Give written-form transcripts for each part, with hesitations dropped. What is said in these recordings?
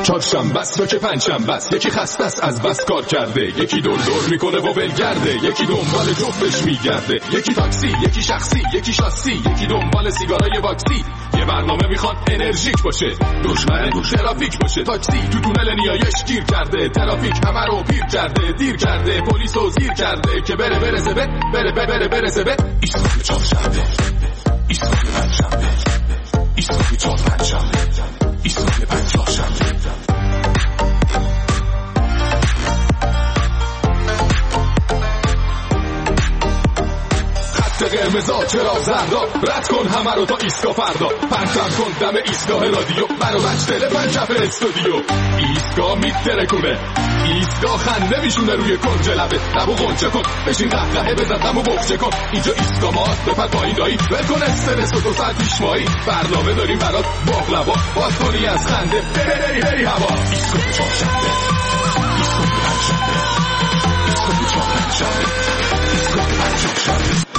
چهارشنبه است که پنجشنبه است، یکی خسته است از بس کار کرده، یکی دور میکنه و ولگرده، یکی دنبال جفتش میگرده، یکی تاکسی، یکی شخصی، یکی شاسی، یکی دنبال سیگارای واکسی. یه برنامه میخواد انرژیک باشه، دشمن ترافیک باشه، تاکسی تو تونل نیایش گیر کرده، ترافیک همه رو پیر کرده، دیر کرده، پلیس رو زیر کرده که بره زبط، بره زبط. ایستگاه چهارشنبه، ایستگاه پنجشنبه، ایستگاه چهارشنبه، ایستگاه پنجشنبه. قرمزا چرا زردا، رد کن همه رو تا ایستگاه فردا، پرتم کن دم ایستگاه رادیو، برو بچ تلفن کف استودیو. ایستگاه میترکونه، ایستگاه خنده میشونه روی کنج لبه، لبو غنچه کن، بشین قهقهه بزن دمو بخچه کن، اینجا ایستگاه ماست بپر پایین دایی، ول کن استرس و 2 ساعت پیشمایی، برنامه داریم برات باقلوا، باز کنی از خنده بری هوا. ایستگاه چهارشنبه، ایستگاه پنجشنبه، ایستگاه چهارشنبه، ایستگاه پنجشنبه.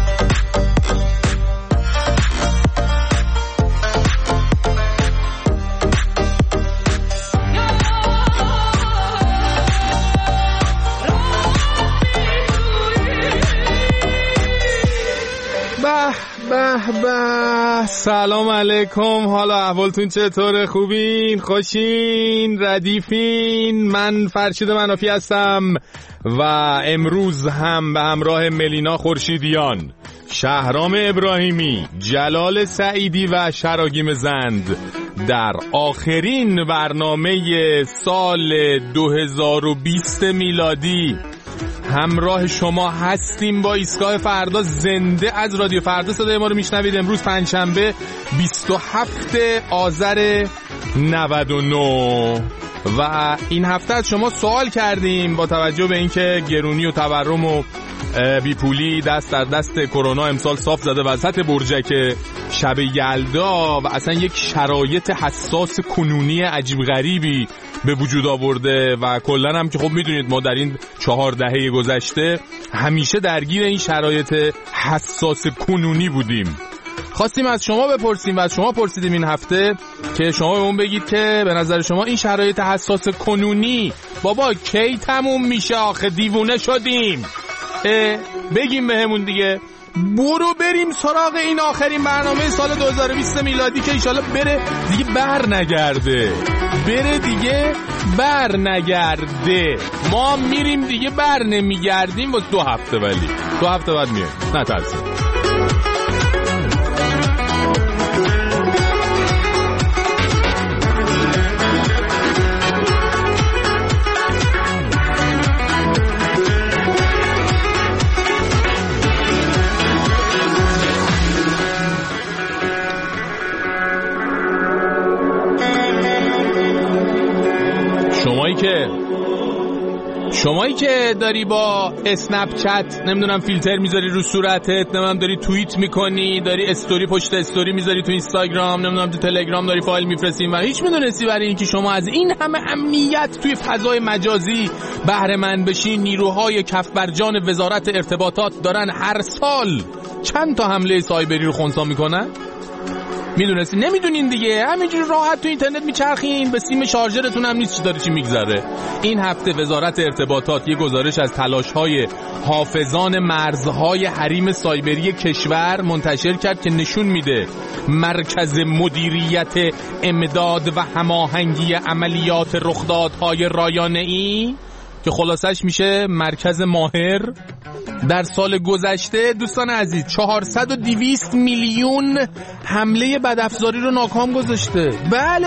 به سلام علیکم، حالا احوالتون چطوره؟ خوبین؟ خوشین؟ ردیفین؟ من فرشید منافی هستم و امروز هم به همراه ملینا خورشیدیان، شهرام ابراهیمی، جلال سعیدی و شراگیم زند در آخرین برنامه سال 2020 میلادی همراه شما هستیم با ایستگاه فردا. زنده از رادیو فردا صدای ما رو میشنوید. امروز پنجشنبه 27 آذر 99 و این هفته از شما سوال کردیم با توجه به اینکه گرونی و تورم و بیپولی دست در دست کرونا امسال صاف زده وسط برجک شب یلدا و اصلا یک شرایط حساس کنونی عجیب غریبی به وجود آورده و کلن هم که خب میدونید ما در این 4 دهه گذشته همیشه درگیر این شرایط حساس کنونی بودیم. خواستیم از شما بپرسیم و از شما پرسیدیم این هفته که شما بهمون بگید که به نظر شما این شرایط حساس کنونی بابا کی تموم میشه؟ آخه دیوونه شدیم. بگیم بهمون دیگه. برو بریم سراغ این آخرین برنامه سال 2020 میلادی که انشالله بره دیگه بر نگرده. ما میریم دیگه بر نمیگردیم واسه 2 هفته، ولی 2 هفته بعد میایم، نترسید. شمایی که داری با اسنپ چت نمیدونم فیلتر میذاری رو صورتت، نمیدونم داری توییت میکنی، داری استوری پشت استوری میذاری تو اینستاگرام، نمیدونم تو تلگرام داری فایل میفرستی و هیچ میدونستی برای اینکه شما از این همه امنیت توی فضای مجازی بهره مند بشین، نیروهای کف برجان وزارت ارتباطات دارن هر سال چند تا حمله سایبری رو خنثی میکنن؟ میدونستی؟ نمیدونین دیگه، همینجوری راحت تو اینترنت میچرخین، به سیم شارژرتون هم نیست چی داره چی میگذره. این هفته وزارت ارتباطات یه گزارش از تلاش‌های حافظان مرزهای حریم سایبری کشور منتشر کرد که نشون میده مرکز مدیریت امداد و هماهنگی عملیات رخدادهای رایانه‌ای که خلاصش میشه مرکز ماهر در سال گذشته دوستان عزیز 400 و 200 میلیون حمله بدافزاری رو ناکام گذاشته. بله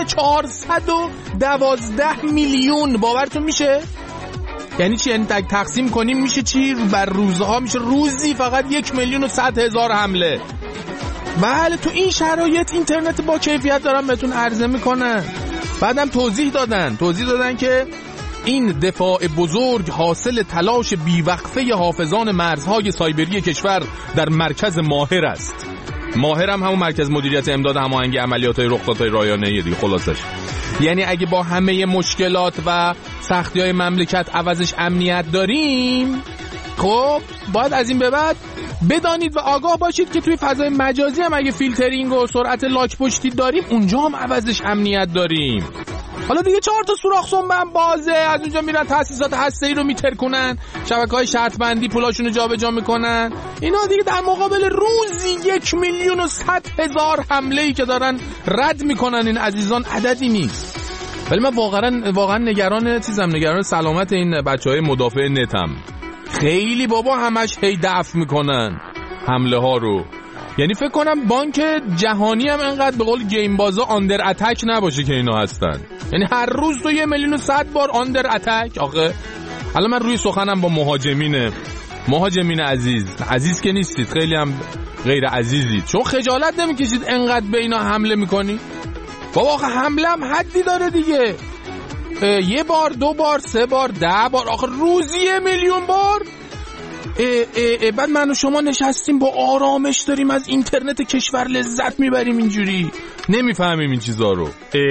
412 میلیون. باورتون میشه؟ یعنی چی؟ یعنی تقسیم کنیم میشه چی؟ بر روزها میشه روزی فقط 1,100,000 حمله. بله تو این شرایط اینترنت با کیفیت دارن بهتون عرضه میکنن. بعدم توضیح دادن که این دفاع بزرگ حاصل تلاش بیوقفه حافظان مرزهای سایبری کشور در مرکز ماهر است. ماهر هم همون مرکز مدیریت امداد هماهنگی عملیات رخدادهای رایانه‌ای دیگه. خلاصش یعنی اگه با همه مشکلات و سختی‌های مملکت عوضش امنیت داریم، خب باید از این به بعد بدانید و آگاه باشید که توی فضای مجازی هم اگه فیلترینگ و سرعت لاک پشتی داریم، اونجا هم عوضش امنیت داریم. حالا دیگه 4 تا سوراخ سنبه هم بازه، از اونجا میرن تاسیسات هسته‌ای رو میترکونن، شبکه‌های شرط بندی پولاشونو جابجا میکنن. اینا دیگه در مقابل روزی 1,100,000 حمله‌ای که دارن رد میکنن این عزیزان عددی نیست. ولی من واقعا نگران سلامت این بچهای مدافع نتم. خیلی بابا همش هی دفع میکنن حمله ها رو. یعنی فکر کنم بانک جهانی هم انقدر به قول گیم بازا آندر اتک نباشه که اینا هستن. یعنی هر روز تو 1,100,000 بار آندر اتک. آخه الان من روی سخنم با مهاجمین عزیز که نیستید، خیلی هم غیر عزیزید. چون خجالت نمیکشید انقدر به اینا حمله میکنی؟ بابا آخه حمله هم حدی داره دیگه. 1 بار 2 بار 3 بار 10 بار، آخه روزی 1,000,000 بار. بعد من و شما نشستیم با آرامش داریم از اینترنت کشور لذت میبریم، اینجوری نمیفهمیم این چیزا رو.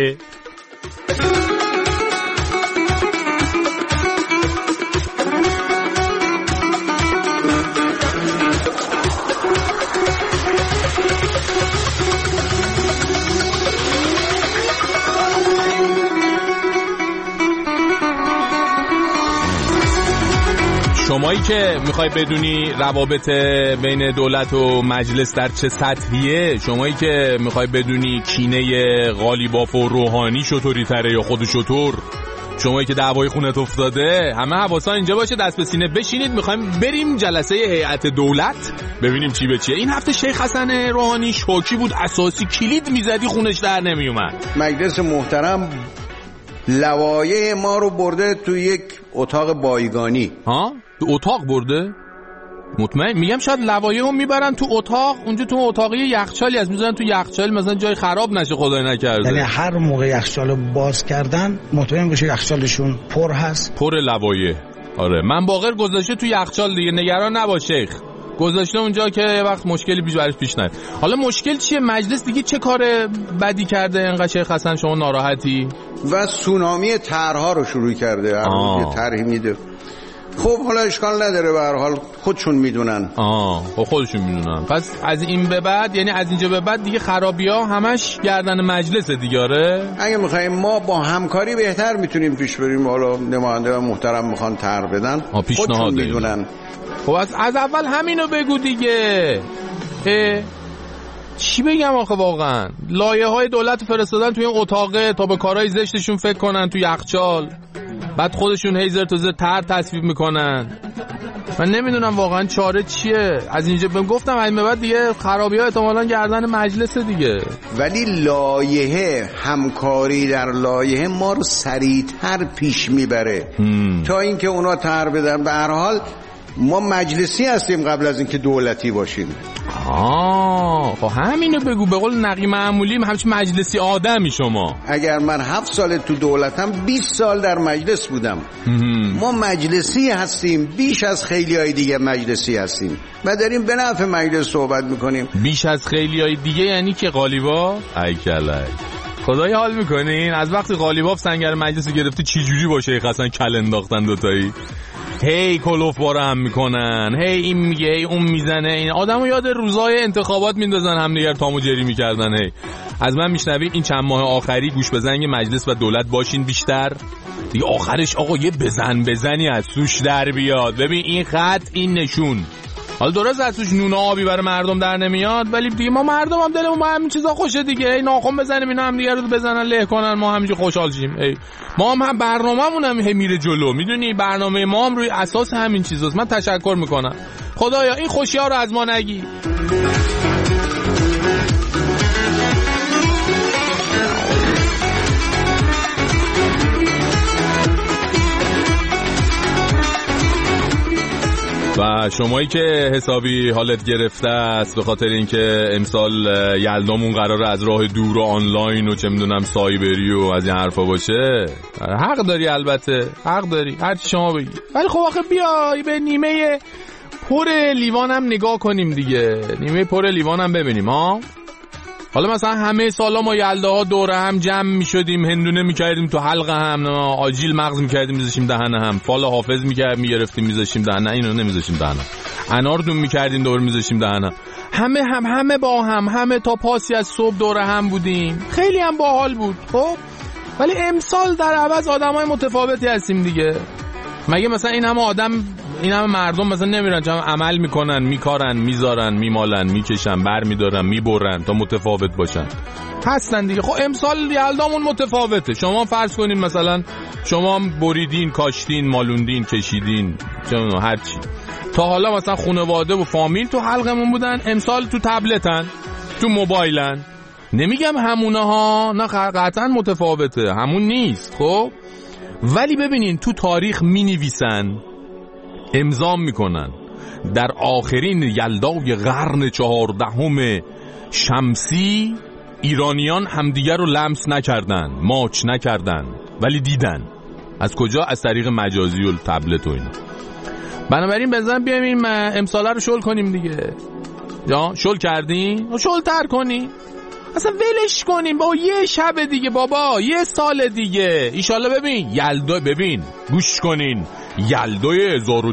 شمایی که میخوای بدونی روابط بین دولت و مجلس در چه سطحیه، شمایی که میخوای بدونی کینه قالیباف و روحانی چطوری تره یا خود چطور، شمایی که دعوای خونت افتاده، همه حواسا اینجا باشه، دست به سینه بشینید. میخوایم بریم جلسه هیئت دولت ببینیم چی به چیه. این هفته شیخ حسن روحانی شوکی بود، اساسی کلید میزدی خونش در نمیومد. مجلس محترم لوایح ما رو برده تو یک اتاق بایگانی. ها؟ تو اتاق برده؟ مطمئن؟ میگم شاید لوایحو میبرن تو اتاق، اونجا تو اتاقی یخچالی از میذارن تو یخچال، مثلا جای خراب نشه خدای نکرده. یعنی هر موقع یخچالو باز کردن مطمئن بشه یخچالشون پر هست، پر لوایح. آره من باقر گذاشته تو یخچال دیگه، نگران نباش شیخ، گذاشته اونجا که یه وقت مشکلی پیش نیاد. حالا مشکل چیه؟ مجلس دیگه چه کار بدی کرده انقدر شیخ حسن شما ناراحتی؟ و سونامی طرح‌ها رو شروع کرده، هر روز یه طرحی میده. خب حالا اشکال نداره، به هر حال خودشون میدونن. خودشون میدونن. پس از این به بعد، یعنی از اینجا به بعد دیگه خرابی‌ها همش گردن مجلس دیگه. آره اگه میخوایم ما با همکاری بهتر میتونیم پیش بریم. حالا نماینده محترم میخوان طرح بدن، خودشون میدونن. خب از اول همینو بگو دیگه. چی بگم آخه واقعا؟ لایحه‌های دولت فرستادن توی این اتاقه تا به کارهای زشتشون فکر کنن تو یخچال، بعد خودشون هیزر تو زر طرح تصویب میکنن. من نمیدونم واقعا چاره چیه. از اینجا بهم گفتم از این به بعد دیگه خرابی‌ها احتمالاً گردن مجلس دیگه. ولی لایحه، همکاری در لایحه ما رو سریعتر پیش میبره تا اینکه اونا طرح بدن. به هر حال ما مجلسی هستیم قبل از اینکه دولتی باشیم. خب همینو بگو. به قول نقی معمولیم همچین مجلسی آدمی شما. اگر من 7 سال تو دولتم 20 سال در مجلس بودم. ما مجلسی هستیم، بیش از خیلی های دیگه مجلسی هستیم و داریم به نفع مجلس صحبت میکنیم. بیش از خیلی های دیگه یعنی که قالیباف؟ ای کلک خدای حال میکنین. از وقتی قالیباف سنگر مجلس گرفته چی جوری باشه شیخ حسن کل انداختن دوتایی، هی کلوف باره هم میکنن، هی این میگه هی اون میزنه. این آدمو یاد روزای انتخابات میندازن، هم دیگر تامو جری میکردن. هی از من میشنوید این چند ماه آخری گوش به زنگ مجلس و دولت باشین بیشتر دیگه. آخرش آقا یه بزنی از توش در بیاد. ببین این خط، این نشون، حالا درست از توش نون آبی برای مردم در نمیاد، ولی دیگه ما مردم هم دلمون ما همین چیزا خوشه دیگه. ای ناخن بزنیم اینا هم دیگه رو بزنن له کنن، ما همینجوری خوشحال شیم. ای ما هم برنامه‌مون هم میره جلو، میدونی برنامه ما هم روی اساس همین چیزاست. من تشکر میکنم. خدایا این خوشی‌ها رو از ما نگی. و شمایی که حسابی حالت گرفته است به خاطر اینکه امسال یلدامون قراره از راه دور و آنلاین و چه میدونم سایبری و از این حرفا باشه، حق داری، البته حق داری، هر چی شما بگی. ولی خب آخه بیای به نیمه پر لیوانم نگاه کنیم دیگه، نیمه پر لیوانم ببینیم ها. حالا مثلا همه سالا ما یلداها دوره هم جمع میشدیم، هندونه میکردیم تو حلقه هم، آجیل مغز میکردیم میذاشیم دهنه هم، فال حافظ میگرفتیم میذاشیم دهنه، اینو نمیذاشیم دهنه، انار دون میکردیم دور میذاشیم دهنه، همه با هم، همه تا پاسی از صبح دوره هم بودیم، خیلی هم باحال بود. خب ولی امسال در عوض آدمای متفاوتی هستیم دیگه. مگه مثلا این همه مردم مثلا نمیرن چون عمل میکنن، میکارن، میذارن، میمالن، میکشن، برمیدارن، میبرن تا متفاوت باشن؟ هستن دیگه. خب امسال یلدامون متفاوته. شما فرض کنین مثلا شما بریدین، کاشتین، مالوندین، کشیدین، چون هر چی. تا حالا مثلا خانواده و فامیل تو حلقمون بودن، امسال تو تبلتن، تو موبایلن. نمیگم همونه ها، نه قطعا متفاوته، همون نیست. خب ولی ببینین تو تاریخ می نویسن، امضا میکنن در آخرین یلدای قرن 14 شمسی ایرانیان همدیگر رو لمس نکردن، ماچ نکردن، ولی دیدن. از کجا؟ از طریق مجازی و تبلت و اینا. بنابراین بزن بیایم این امساله رو شل کنیم دیگه. یا شل کردین؟ شل تر کنیم، اصلا ولش کنیم با یه شب دیگه بابا، یه سال دیگه ایشالله. ببین یلدا، ببین گوش کنین، یلدای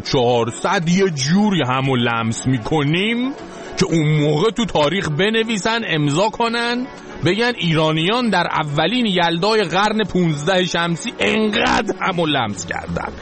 1400 یه جوری همو لمس میکنیم که اون موقع تو تاریخ بنویسن، امضا کنن، بگن ایرانیان در اولین یلدای قرن 15 شمسی انقدر همو لمس کردن،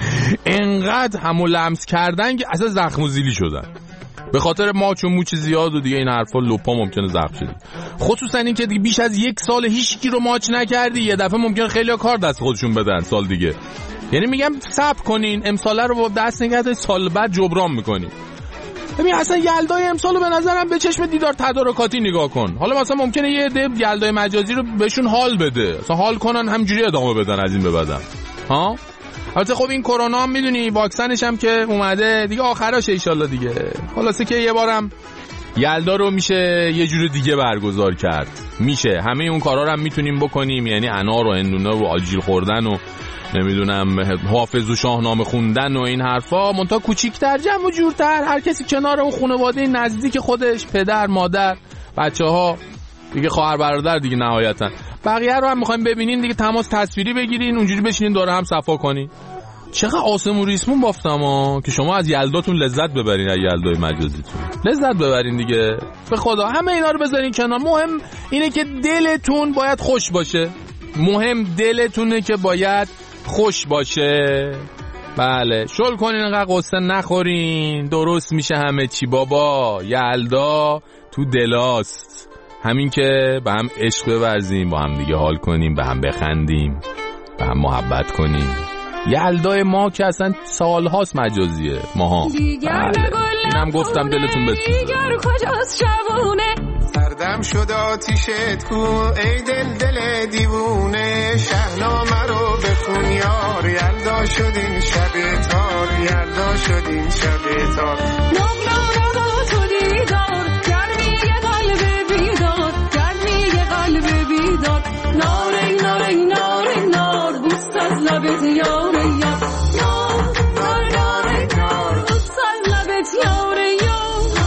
انقدر همو لمس کردن که اصلا زخم و زیلی شدن به خاطر ماچ و موچ زیاد و دیگه این حرفا. لپا ممکنه زخم شد، خصوصا این که دیگه بیش از یک سال هیچکی رو ماچ نکردی، یه دفعه ممکنه خیلی کار دست خودشون بدن سال دیگه. یعنی میگم صبر کنین، امساله رو با دست نگهدارین، سال بعد جبران میکنین. ببین اصلا یلدای امسال رو به نظرم به چشم دیدار تدارکاتی نگاه کن. حالا مثلا ممکنه یه عده یلدای مجازی رو بهشون حال بده، مثلا حال کنن همجوری ادامه بدن از این به بعدم. ها البته خب این کرونا هم میدونی واکسنش هم که اومده دیگه، آخراشه ان شاءالله دیگه. خلاصه که یه بارم یلدا رو میشه یه جور دیگه برگزار کرد، میشه همه اون کارا رو هم میتونیم بکنیم، یعنی انار و هندونه و آجیل خوردن و نمیدونم حافظ و شاهنامه خوندن و این حرفا، منتها کوچیک‌تر، جمع و جورتر، هر کسی کنار اون خانواده نزدیک خودش، پدر، مادر، بچه‌ها دیگه، خواهر برادر دیگه، نهایتا بقیه رو هم می‌خوایم ببینین دیگه، تماس تصویری بگیرین، اونجوری بشینین دور هم صفا کنین. چقدر آسمون ریسمون بافتم که شما از یلداتون لذت ببرین، از یلدای مجازیتون لذت ببرین دیگه. به خدا همه اینا رو بذارین کنار. مهم اینه که دلتون باید خوش باشه، مهم دلتونه که باید خوش باشه. بله شل کنین، انقدر قصه نخورین، درست میشه همه چی بابا. یلدا تو دلاست، همین که به هم عشق بورزیم، با هم دیگه حال کنیم، به هم بخندیم، به هم محبت کنیم. یلدای ما که اصلا سالهاست مجازیه ماها. بله اینم گفتم دلتون بسوزه. دیگر کجاست شبونه، سردم شد آتیشت کو ای دل دیوونه، شهنامه رو بخون یار، یلدا شدین شب تار، یلدا شدین شب تار. نقلا تو دیدار، گرمی قلب بیدار، گرمی قلب بیدار. نار نار نار نار، بوست از لبت یار یار، نار نار نار، بوست از لبت یار یار.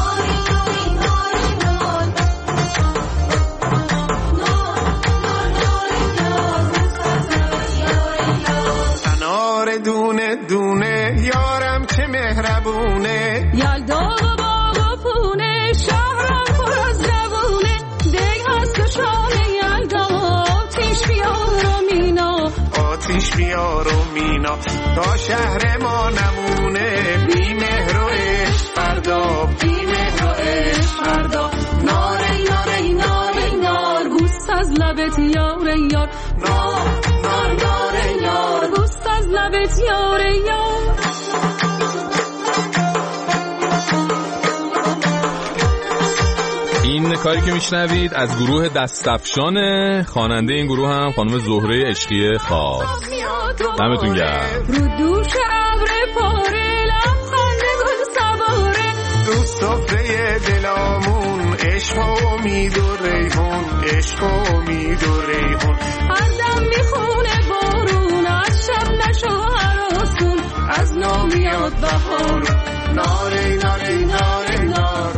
دونه دونه یارم که مهربونه، یلدا و باغ و پونه، شهرم پر از جوونه. دیگ هست و شام یلدا، آتیش بیار و مینا، آتیش بیار و مینا. تا شهر ما نمونه، بی مهر و عشق فردا، بی مهر و عشق فردا. نار نار نار نار، بوست از لبت یار یار، نار نار نار نار، بوست از لبت یار یار. این کاری که میشنوید از گروه دستفشانه، خواننده این گروه هم خانم زهره عشقی خاص. دمتون گرم. رو دوش ابر پاره، لبخند گل سواره، دو سفره دلامون، عشق و امید و ریحون، عشق و امید و ریحون. هر دم میخونه بارون، از شب نشو هراسون، از نو میاد بهار. نار نار نار نار،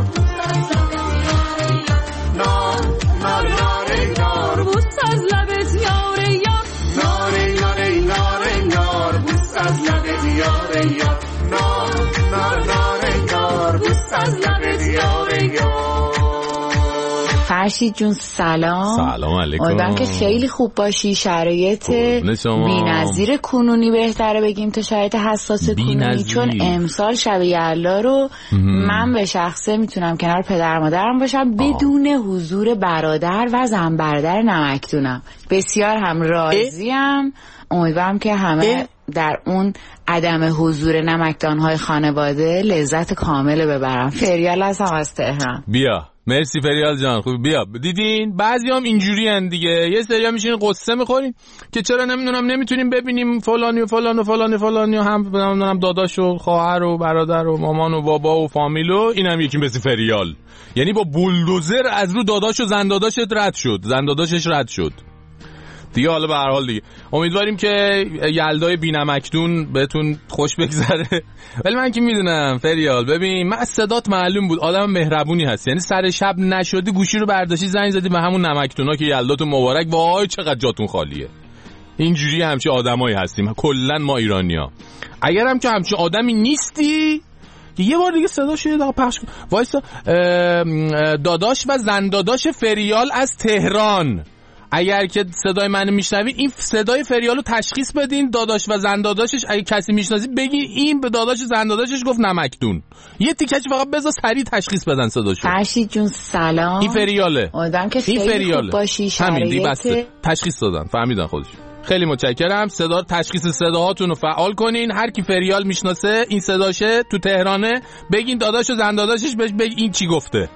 نار نار نار نار، بوست از لبت یار یار، نار نار نار نار، بوست از لبت یار یار، نار نار نار نار، بوست از لبت یار یار. فرشید جون سلام علیکم. امیدوارم که خیلی خوب باشی. شرایط بی‌نظیر کنونی بهتره بگیم تا شرایط حساس کنونی، چون امسال شب یلدا رو من به شخصه میتونم کنار پدر مادرم باشم بدون حضور برادر و زن برادر نمکدونم. بسیار هم راضیم. امیدوارم که همه در اون عدم حضور نمکدانهای خانواده لذت کامل ببرم. فریال هستم از تهران. بیا مرسی فریال جان. خوب بیا. دیدین بعضیام اینجوری ان دیگه، یه سریا میشین قصه میخورین که چرا نمیتونیم ببینیم فلانی و فلان و فلانی فلانی و هم داداش و خواهر و برادر و مامان و بابا و فامیل و اینم یکی مثل فریال، یعنی با بولدوزر از رو داداش و زن داداشش رد شد دیگه. حالا به هر حال دیگه امیدواریم که یلدای بی‌نمکدون بهتون خوش بگذره. ولی من که میدونم فریال، ببین من از صدات معلوم بود آدم مهربونی هست، یعنی سر شب نشدی گوشی رو برداشتی زنگ زدی به همون نمکدونا که یلداتون مبارک. وای چقدر جاتون خالیه. اینجوری همچین آدمایی هستیم کلا ما ایرانی‌ها. اگرم که همچین آدمی نیستی یه بار دیگه صداشو یه دقیقه پخش کن. وایسا. داداش و زن داداش فریال از تهران، اگر که صدای منو میشنوید این صدای فریالو تشخیص بدین. داداش و زن داداشش اگه کسی میشناسید بگین این به داداش زن داداشش گفت نمکدون. یه تیکش فقط بذار سریع تشخیص بدن صداشو. فرشید جون سلام. این فریاله. امیدوارم که خیلی خوب باشی. همین دیگه بسته. تشخیص دادن، فهمیدن خودش. خیلی متشکرم. صدا تشخیص صداهاتون رو فعال کنین. هر کی فریال میشناسه این صداشه تو تهرانه بگین داداش و زن داداشش بهش بگین این چی گفته.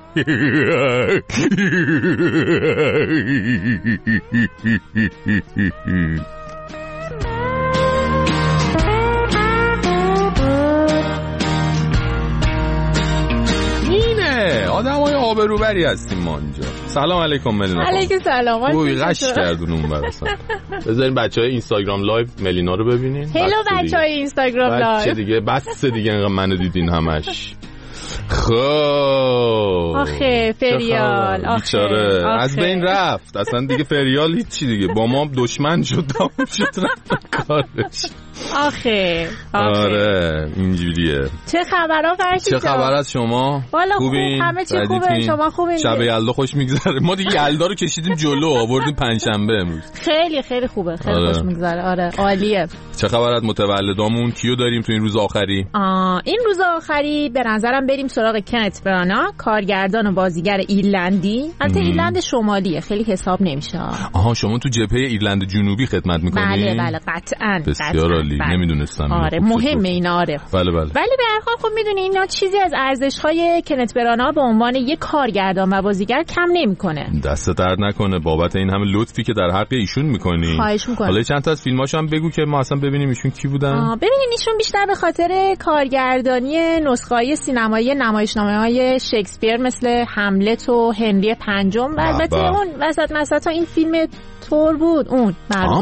آدمای آبروبری هستیم ما اینجا. سلام علیکم ملینا. علیکم سلام. خوبی قش کردون اون براسا. بذارین بچهای اینستاگرام لایو ملینا رو ببینین. هلو بچهای اینستاگرام لایو. بچه دیگه بس دیگه انقدر منو دیدین همش. خب آخه فریال بیچاره از بین رفت اصلا دیگه. فریال هیچی دیگه با ما دشمن شد رفت کارش. آخه آره اینجوریه. چه خبرها فرشید؟ چه خبر از شما؟ خوبین؟ همه چی خوبه؟ شما خوبین؟ شب یلدا خوش میگذره. ما دیگه یلدا رو کشیدیم جلو آوردیم پنجشنبه امروز. خیلی خیلی خوبه. خیلی خوش میگذره. آره عالیه. چه خبر از متولدامون؟ کیو داریم تو این روز آخری؟ این روز آخری به نظرم بریم سراغ کنت برانا، کارگردان و بازیگر ایرلندی. البته ایرلند شمالیه خیلی حساب نمیشه. آها شما تو جبهه ایرلند جنوبی خدمت میکنین؟ بله قطعاً. بسیار عالی. نمیدونستم. آره مهمه اینا. آره بله. ولی به هر حال خب میدونی اینا چیزی از ارزش‌های کنت برانا به عنوان یک کارگردان و بازیگر کم نمیکنه. دست درد نکنه بابت این همه لطفی که در حق ایشون میکنی. خواهش میکنم. حالا چند تا از فیلماشو هم بگو که ما اصلا ببینیم ایشون کی بودن. ببینین ایشون بیشتر به خاطر کارگردانی نسخه‌های سینمایی نمایشنامه‌های شکسپیر مثل هملت و هنری پنجم و البته اون وسط این فیلم تور بود اون.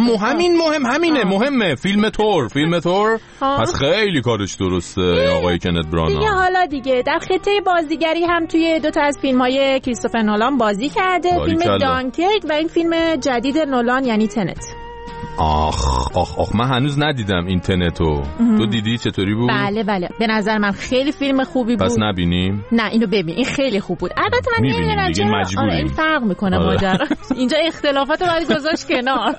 مهمه فیلم تور. پس خیلی کارش درسته آقای کنت برانا. دیگه حالا دیگه در خطه بازیگری هم توی دو تا از فیلم‌های کریستوفر نولان بازی کرده. فیلم دانکرک و این فیلم جدید نولان یعنی تنت. آخ من هنوز ندیدم اینترنتو. تو دیدی چطوری بود؟ بله به نظر من خیلی فیلم خوبی بود. پس نبینیم؟ نه اینو ببین این خیلی خوب بود. البته من نمیدونم چرا این فرق میکنه ماجرا. اینجا اختلافاتو باید گذاشت کنار.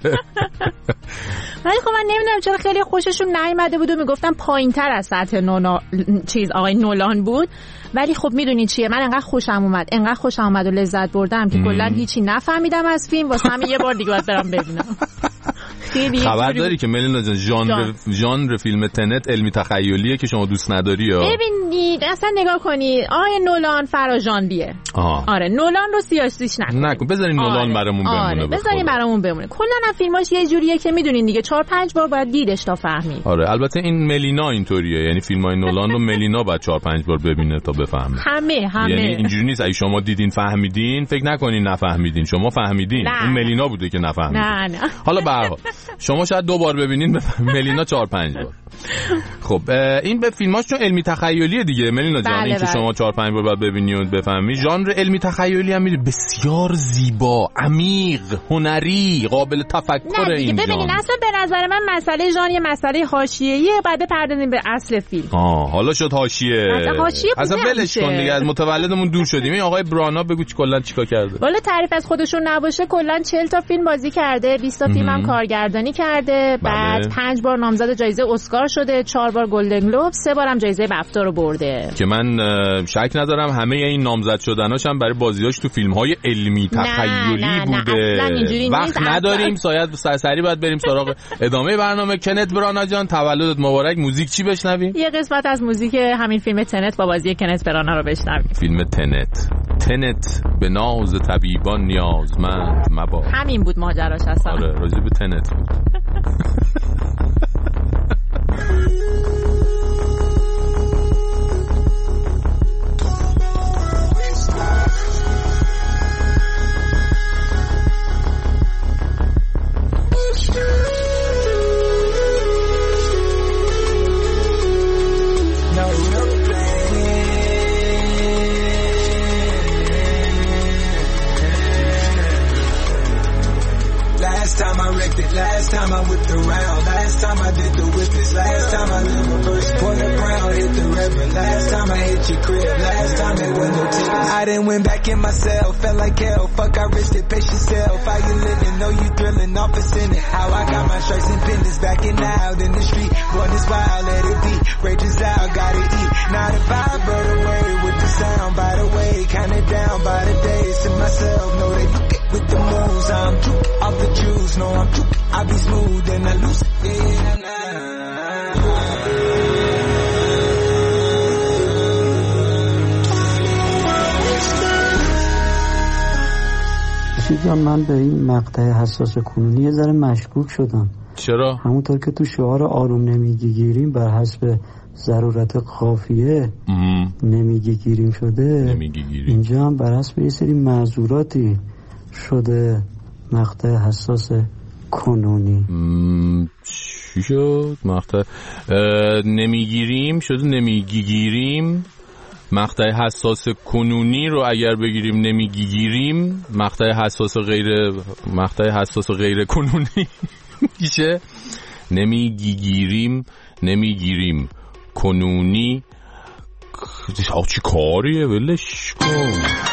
ولی خب من نمیدونم چرا خیلی خوششون نیامده بود و میگفتم پایینتر از سطح آقای نولان بود. ولی خب میدونین چیه، من انقدر خوشم اومد و لذت بردم که کلا هیچی نفهمیدم از فیلم، واسه همین یه بار دیگه باید برم ببینم. خبر داری که ملینا جان ژانر فیلم تنت علمی تخیلیه که شما دوست نداری یا؟ ببینید اصلا نگاه کنید آقای نولان فراژانبیه. آره نولان رو سیاسیش نکن. بذارین نولان برامون بمونه. بذارین برامون بمونه. کلا فیلماش یه جوریه که میدونین دیگه 4-5 بار باید دیدش تا فهمید. آره البته این ملینا اینطوریه، یعنی فیلمای نولان رو ملینا باید 4-5 بار ببینه تا بفهمه. همه یعنی اینجوری نیست اگه شما دیدین فهمیدین فکر نکنین نفهمیدین، شما فهمیدین. اون ملینا بوده که نفهمید. نه. حالا به هر حال شما شاید 2 بار ببینین ملینا 4-5 بار. خب این به فیلماش چون علمی تخیلیه دیگه ملینا جان. این که شما 4-5 بار بعد ببینی و بفهمی. ژانر علمی تخیلی هم میره بسیار زیبا، عمیق، هنری، قابل تفکر این ژانر. ببینین اصلا به نظر من مسئله ژان یه مسئله حاشیه‌ایه، بعد بپردازیم به اصل فیلم. حالا شد حاشیه. اصلا ولش کن دیگه، از متولدمون دور شدیم. این آقای برانا بگو کلا چیکار کرده؟ والا تعریف از خودشون نباشه کلا 40 تا فیلم بازی کرده، 20 تا فیلم هم کارگردانی کرده. بعد 5 بار نامزد جایزه اسکار شده، 4 بار گلدن گلوب، 3 بارم جایزه بفتا رو برده. که من شک ندارم همه این نامزد شدناش هم برای بازیاش تو فیلم‌های علمی تخیلی بوده. وقت نداریم، سریع باید بریم سراغ ادامه برنامه. کنت برانا جان تولدت مبارک. موزیک چی بشنویم؟ یه قسمت از موزیک همین فیلم تنت با بازی کنت برانا رو بشنویم. فیلم تنت به ناز طبیبان نیازمند مباد. همین بود ماجراش اصلا. آره راجع به تنت بود. Last time I whipped around, last time I did the whippets, last time I did reverse, point the crown, hit the river, last time I hit your crib, last time it was no tickets. I done went back in myself, felt like hell, fuck I risked it, pace yourself, how you living, know you thrilling, off a sinning, how I got my stripes and pendants, backing out in the street, going this wild, let it be, rages out, gotta eat, now the vibe burn away with the sound, by the way, kinda down by the days, to myself, know they look at with the moves, I'm juke, off the juice, no I'm juke, I be smooth and I lose, yeah, چیزا من به این مقطع حساس کنونی یه ذره مشکوک شدم. چرا؟ همونطور که تو شعار آروم نمیگیریم بر حسب ضرورت قافیه نمیگیریم شده، اینجا هم بر حسب یه سری معذوراتی شده مقطع حساس کنونی. چی شد؟ مقطع نمیگیریم شده نمیگیریم. مقطع حساس کنونی رو اگر بگیریم نمیگیریم، مقطع حساس غیر کنونی میشه نمیگیریم کنونی. چی کاریه؟ ولش کن.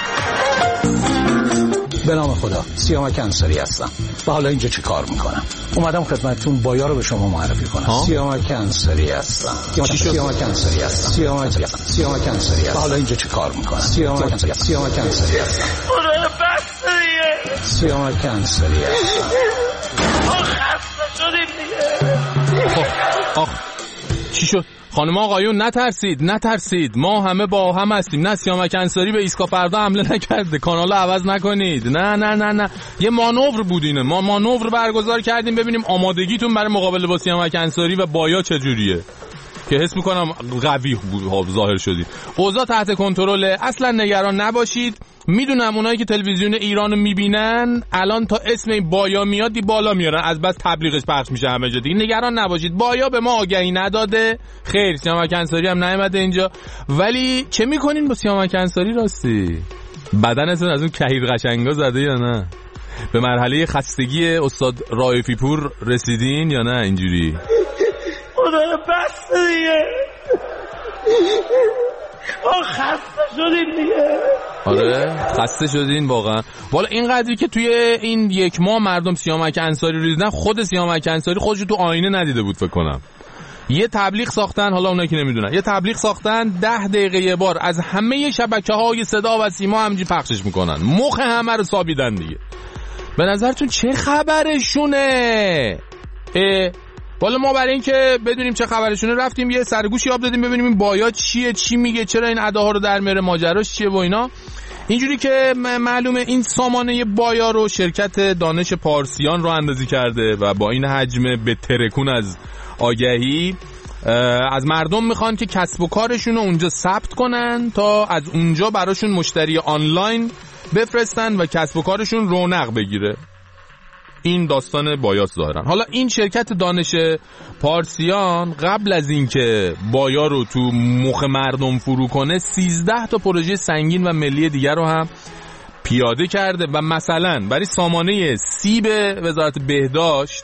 به نام خدا، سیامک انصاری هستم و حالا اینجا چه کار میکنم؟ اومدم خدمتتون بایا رو به شما معرفی کنم. سیامک انصاری هستم. سیامک انصاری هستم. و حالا اینجا چه کار میکنم؟ سیامک انصاری هستم. خدا بس دیگه. سیامک انصاری هستم. خسته شدیم دیگه. آخ چی شد؟ خانم آقایون نترسید، ما همه با هم هستیم. نه سیامک انصاری به ایسکا فردا حمله نکرده، کانال عوض نکنید. نه یه مانور بود اینه. ما مانور برگزار کردیم ببینیم آمادگیتون برای مقابله با سیامک انصاری و بایا چجوریه، که حس میکنم قوی ظاهر شدید. اوضاع تحت کنترله، اصلا نگران نباشید. میدونم اونایی که تلویزیون ایرانو میبینن الان تا اسم این بایا میاد دی بالا میارن، از بس تبلیغش پخش میشه همه جا دیگه. نگران نباشید، بایا به ما آگهی نداده. خیر، سیامک انصاری هم نیومده اینجا. ولی چه میکنین با سیامک انصاری؟ راستی بدنتون از اون کهیر قشنگا زده یا نه؟ به مرحله خستگی استاد رائفی پور رسیدین یا نه؟ اینجوری خدا بس دیگه. خسته شدین دیگه. آره خسته شدین واقعا. والا این قضیه که توی این یک ماه مردم سیامک انصاری رو دیدن، خود سیامک انصاری خودش تو آینه ندیده بود فکر کنم. یه تبلیغ ساختن، حالا اونایی که نمیدونن، یه تبلیغ ساختن 10 دقیقه یه بار از همه شبکه‌های صدا و سیما همینجوری پخشش میکنن، مخ همه رو سابیدن دیگه. به نظرتون چه خبرشونه؟ والا ما برای این که بدونیم چه خبرشونه رفتیم یه سرگوشی آب دادیم ببینیم این بایا چیه، چی میگه، چرا این اداها رو در میاره، ماجراش چیه و اینا. اینجوری که معلومه این سامانه بایا رو شرکت دانش پارسیان رو اندازی کرده و با این حجم به ترکون از آگهی از مردم میخوان که کسب و کارشون رو اونجا ثبت کنن تا از اونجا براشون مشتری آنلاین بفرستن و کسب و کارشون رونق بگیره. این داستان بایاس ظاهرن. حالا این شرکت دانش پارسیان قبل از اینکه بایا رو تو مخ مردم فرو کنه 13 تا پروژه سنگین و ملی دیگر رو هم پیاده کرده و مثلا برای سامانه سیب وزارت بهداشت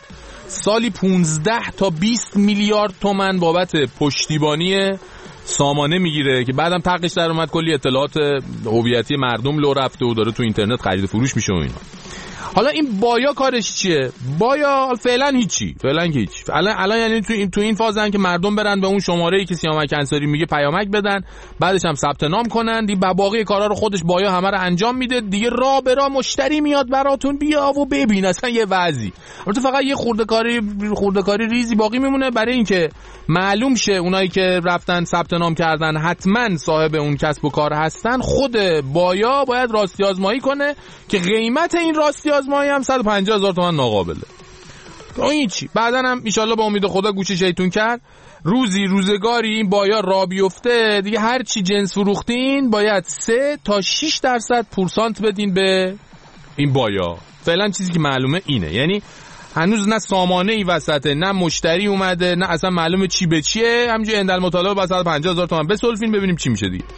سالی 15 تا 20 میلیارد تومان بابت پشتیبانی سامانه میگیره که بعدم تقش در اومد کلی اطلاعات هویتی مردم لو رفته و داره تو اینترنت خرید فروش میشه و اینا. حالا این بایا کارش چیه؟ بایا فعلا هیچی، الان یعنی تو این فازن که مردم برن به اون شماره‌ای که سیامک انصاری میگه پیامک بدن، بعدش هم ثبت نام کنن، دیگه باقی کارا رو خودش بایا همه رو انجام میده دیگه. راه به راه مشتری میاد براتون، بیا و ببین اصلا یه وضعی. البته فقط یه خورده‌کاری ریزی باقی میمونه برای اینکه معلوم شه اونایی که رفتن ثبت نام کردن حتما صاحب اون کسب و کار هستن. خود بایا باید راستی آزمایی کنه که قیمت این راستی آزمایی هم 150,000 تومان ناقابله. این چی؟ بعدن هم ایشالله با امید خدا گوشه شیطون کرد روزگاری این بایا را بیفته دیگه، هر چی جنس فروختین باید 3 تا 6% پورسانت بدین به این بایا. فعلا چیزی که معلومه اینه، یعنی هنوز نه سامانه ای وسطه، نه مشتری اومده، نه اصلا معلومه چی به چیه. همینجوری اندل مطالبه با 150,000 تومان بسلفین ببینیم چی میشه دیگه.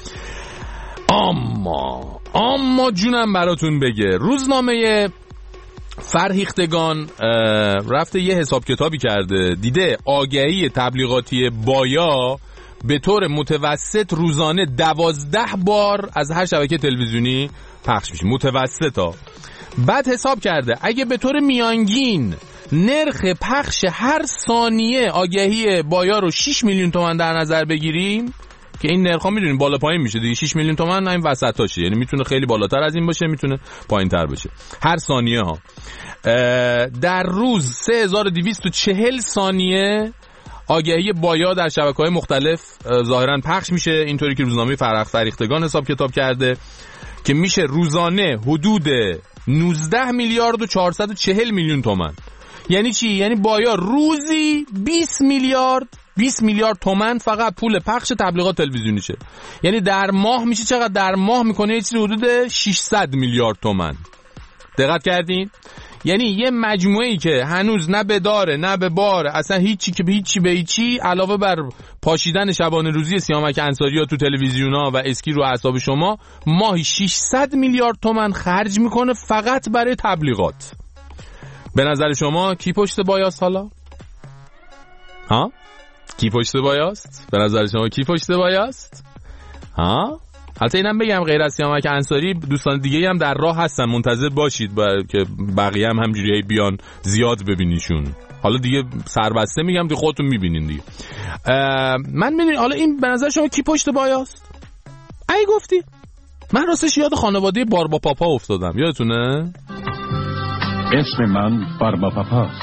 اما جونم براتون بگه، روزنامه فرهیختگان رفته یه حساب کتابی کرده، دیده آگهی تبلیغاتی بایا به طور متوسط روزانه 12 بار از هر شبکه تلویزیونی پخش میشه، متوسطا. بعد حساب کرده اگه به طور میانگین نرخ پخش هر ثانیه آگهی بایا رو 6 میلیون تومان در نظر بگیریم که این نرخ‌ها میدونین بالا پایین میشه دیگه، 6 میلیون تومان این وسطاشه، یعنی میتونه خیلی بالاتر از این باشه، میتونه پایین‌تر باشه هر ثانیه ها. در روز 3240 ثانیه آگهی بایا در شبکه‌های مختلف ظاهراً پخش میشه، اینطوری که روزنامه فرهیختگان حساب کتاب کرده که میشه روزانه حدود 19 میلیارد و 440 میلیون تومان. یعنی چی؟ یعنی بایا روزی 20 میلیارد تومان فقط پول پخش تبلیغات تلویزیونیشه. یعنی در ماه میشه چقدر؟ در ماه میکنه یه چیزی حدود 600 میلیارد تومان. دقت کردین؟ یعنی یه مجموعه‌ای که هنوز نه به داره نه به باره، اصلا هیچی به هیچی، علاوه بر پاشیدن شبانه روزی سیامک انصاری ها تو تلویزیونا و اسکی رو اعصاب شما، ماهی 600 میلیارد تومان خرج میکنه فقط برای تبلیغات. به نظر شما کی پشت بایاست حالا؟ ها؟ کی پشت بایاست؟ به نظر شما کی پشت بایاست؟ ها؟ حتی اینم بگم غیر از سیامک انصاری دوستان دیگه هم در راه هستن، منتظر باشید که بقیه هم همجوری بیان زیاد ببینیشون. حالا دیگه سربسته میگم دیگه خودتون میبینین دیگه. من میدونی حالا این به نظر شما کی پشت بایاست؟ ای گفتی؟ من راستش یاد خانواده باربا پاپا افتادم، یادتونه؟ اسم من باربا پاپاست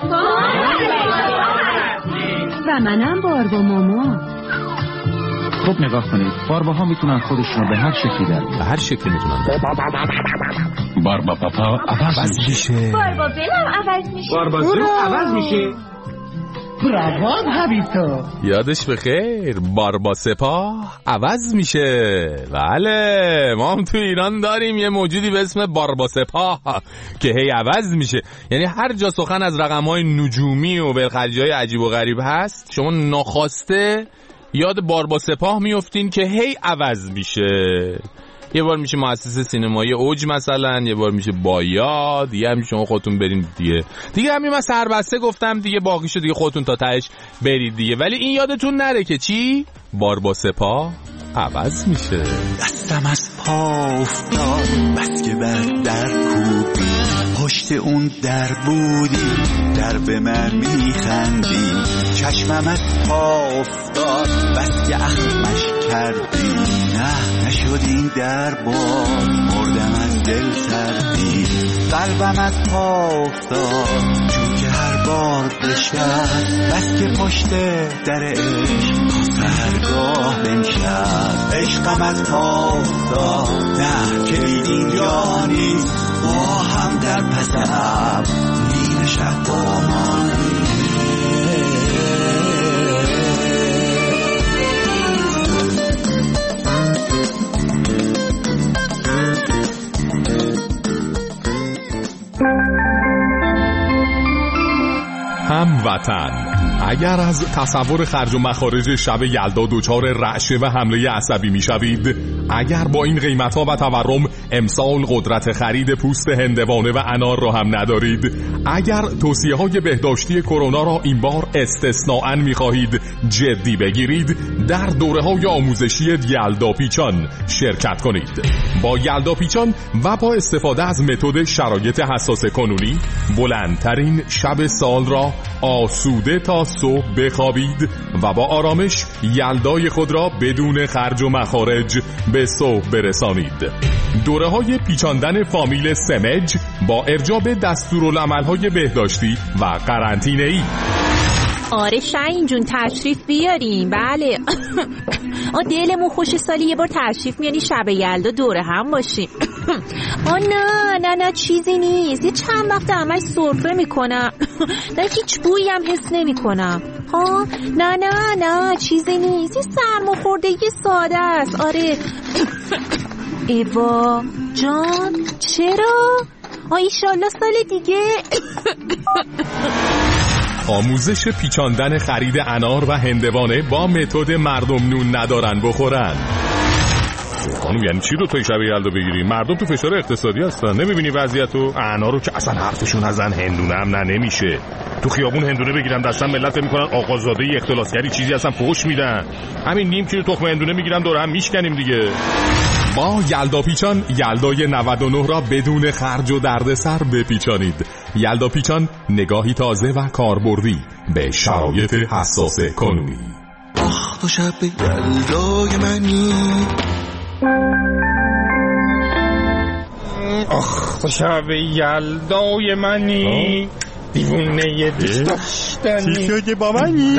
و منم باربا ماما. خب نگاه کنید، بارباها میتونن خودشون رو به هر شکلی در بیارن. به هر شکلی میتونن. باربا پاپا عوض میشه. باربا بلم عوض میشه. باربا زو عوض میشه. براو حبیبتو. یادش بخیر، باربا سپاه عوض میشه. بله، ما هم تو ایران داریم یه موجودی به اسم باربا سپاه که هی عوض میشه. یعنی هر جا سخن از رقم‌های نجومی و بالخرجی‌های عجیب و غریب هست، شما ناخواسته یاد باربا سپاه میافتین که هی عوض میشه. یه بار میشه مؤسسه سینمایی اوج مثلا، یه بار میشه بایا، دیگه هم شما خودتون برین دیگه همین من سربسته گفتم دیگه، باقیشو دیگه خودتون تا تهش برید دیگه. ولی این یادتون نره که چی؟ باربا سپاه عوض میشه. دستم از پا افتاد بس که بر در کوبی، پشت اون در بودی، در به من میخندی، چشمم از پا افتاد بس که اخمش کردی، نه نشد این در باز، مردم از دل سردی، قلبم از پا افتاد چون که هر بار بشد، بس که پشت در عشق سرگاه بنشد، عشقم از پا افتاد، نه که اینجا نیست، با هم در پس اب نیم شب با مانی. هموطن، اگر از تصور خرج و مخارج شب یلدا دچار رعشه و حمله عصبی میشوید، اگر با این قیمت‌ها و تورم امسال قدرت خرید پوست هندوانه و انار را هم ندارید، اگر توصیه‌های بهداشتی کرونا را این بار استثناءً می‌خواهید جدی بگیرید، در دوره‌های آموزشی یلدا پیچان شرکت کنید. با یلدا پیچان و با استفاده از متد شرایط حساس کنونی، بلندترین شب سال را آسوده تا صبح بخوابید و با آرامش یلدای خود را بدون خرج و مخارج به صبح برسانید. دوره‌های پیچاندن فامیل سمج با ارجاع به دستورالعمل‌های بهداشتی و قرنطینه‌ای. آره شاهین جون تشریف بیاریم. بله دلمون خوش سالی یه بار تشریف میاری شب یلدا دوره هم باشیم. نه چیزی نیست، یه چند وقت همش سرفه میکنم در هیچ بویی هم حس نمیکنم. نه چیزی نیست، یه سرماخوردگی ساده است. آره ایوا جان چرا؟ ایشالله سال دیگه. آموزش پیچاندن خرید انار و هندوانه با متد مردم نون ندارن بخورن. خانم یعنی چی 2 تا شب یلدا بگیری؟ مردم تو فشار اقتصادی هستن، نمیبینی وضعیتو؟ انارو که اصلا حرفشون نزن، هندونه هم نمیشه. تو خیابون هندونه بگیرن دستن ملت میکنن آقازاده اختلاسگری چیزی هستن فحش میدن. همین نیم کیلو تخم هندونه میگیرن دور هم میشکنیم دیگه. با یلدا پیچان یلدای 99 را بدون خرج و دردسر بپیچانید. یلدا پیچان نگاهی تازه و کاربردی به شرایط حساس کنونی. آخ تو شب یلدای منی، آخ تو شب یلدای منی، دیوونه دوست داشتنی. چی شده با منی؟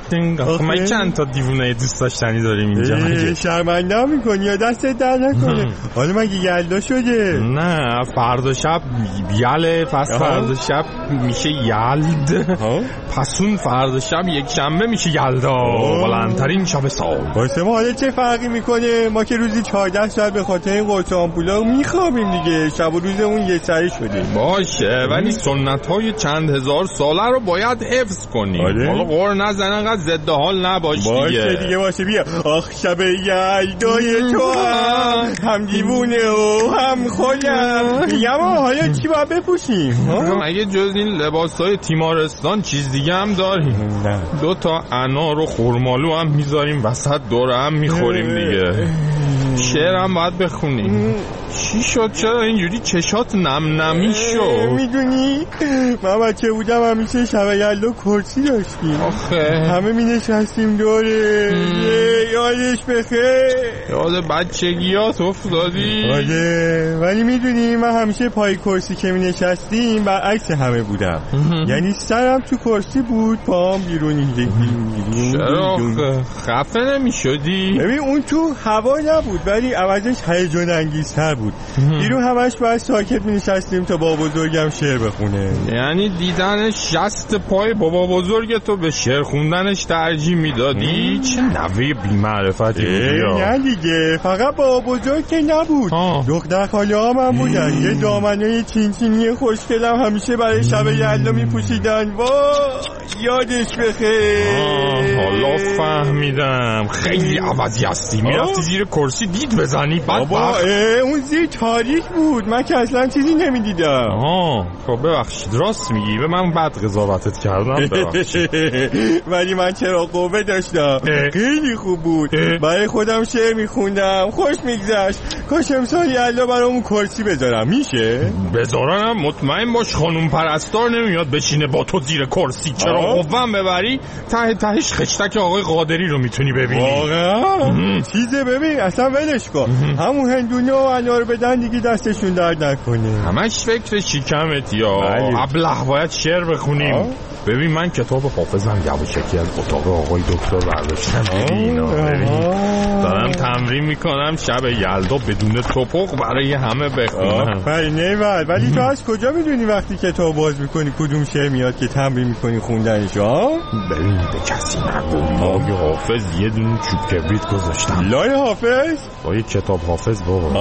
من چند تا دیوونه دوست داشتنی داریم اینجا. شرمنده میکنی یا دستت در نکنه. حالا مگه یلدا شده؟ نه فردا شب یله، پس فردا شب میشه یلد، پس اون فردا شب یک شنبه میشه یلدا، بلندترین شب سال. واسه ما حالا چه فرقی میکنه؟ ما که روزی 14 ساعت به خاطر این قرص آمپولا میخوابیم دیگه. شب و روزمون یه سری شده. باشه ولی سنت های چند هزار ساله رو باید حفظ کنیم. حالا قور نزن انقدر ضد حال نباش دیگه. باشه بیا. آخ شب یلدای تو هم دیوونه و هم خودم. میگم حالا چی باید بپوشیم؟ مگه جز این لباسای تیمارستان چیز دیگه هم داریم؟ 2 تا انار و خرمالو هم میذاریم وسط دور هم میخوریم دیگه. شعر هم باید بخونیم. چی شد؟ چرا اینجوری چشات نمی شد؟ میدونی من بچه بودم همیشه شب یلدا کرسی داشتیم. آخه همه می نشستیم دوره. یادش بخیر. یاد بچگیات افتادی؟ آره ولی میدونی من همیشه پای کرسی که می نشستیم برعکس همه بودم. یعنی سرم تو کرسی بود پام بیرونی. چرا خفه نمی شدی؟ ببین اون تو هوا نبود ولی عوضش هیجان انگیزتر بود. بیرون همش باید ساکت می نشستیم تا بابا بزرگم شعر بخونه. یعنی دیدن شست پای بابا بزرگ تو به شعر خوندنش ترجیح میدادی؟ چه نوه بی‌معرفتی بودی؟ نه دیگه فقط بابا بزرگ که نبود، دختر خاله ها من بودن. یه دامنه چینچینی خوشگلم همیشه برای شب یلدا میپوشیدن. وای یادش بخیر. حالا فهمیدم خیلی عوضی هستی. میرفتی زیر کرسی دید بزنی بابا اون زیر تاریک بود، من که اصلا چیزی نمیدیدم. خب ببخشید راست میگی، به من بد قضاوتت کردم ببخشید. ولی من چرا قوه داشتم، خیلی خوب بود. برای خودم شعر میخوندم، خوش میگذشت. کاش امسال یلدا برامون کرسی بذارم. میشه؟ بذارم؟ مطمئن باش خانوم پرستار نمیاد بشینه با تو زیر کرسی. چرا قوام ببری ته تهش خشتک آقای قادری رو میتونی ببینی. واقعا چیزه ببین اصلا ولش کن. همون هندونه و انار بدن دیگه دستشون درد نکنه. همش فکر شکمت یا ابله باید شعر بخونیم. ببین من کتاب حافظم یواشکی از اتاق آقای دکتر برداشتم. دارم تمرین میکنم شب یلدا بدون توپق برای همه بخونم. ولی تو از کجا میدونی وقتی کتاب باز میکنی کدوم شعر میاد که تمرین میکنی خوندنش؟ ببین به کسی نگو، لای حافظ یه دونه چوب کبریت گذاشتم. لای حافظ؟ با یه کتاب حافظ بابا. ببین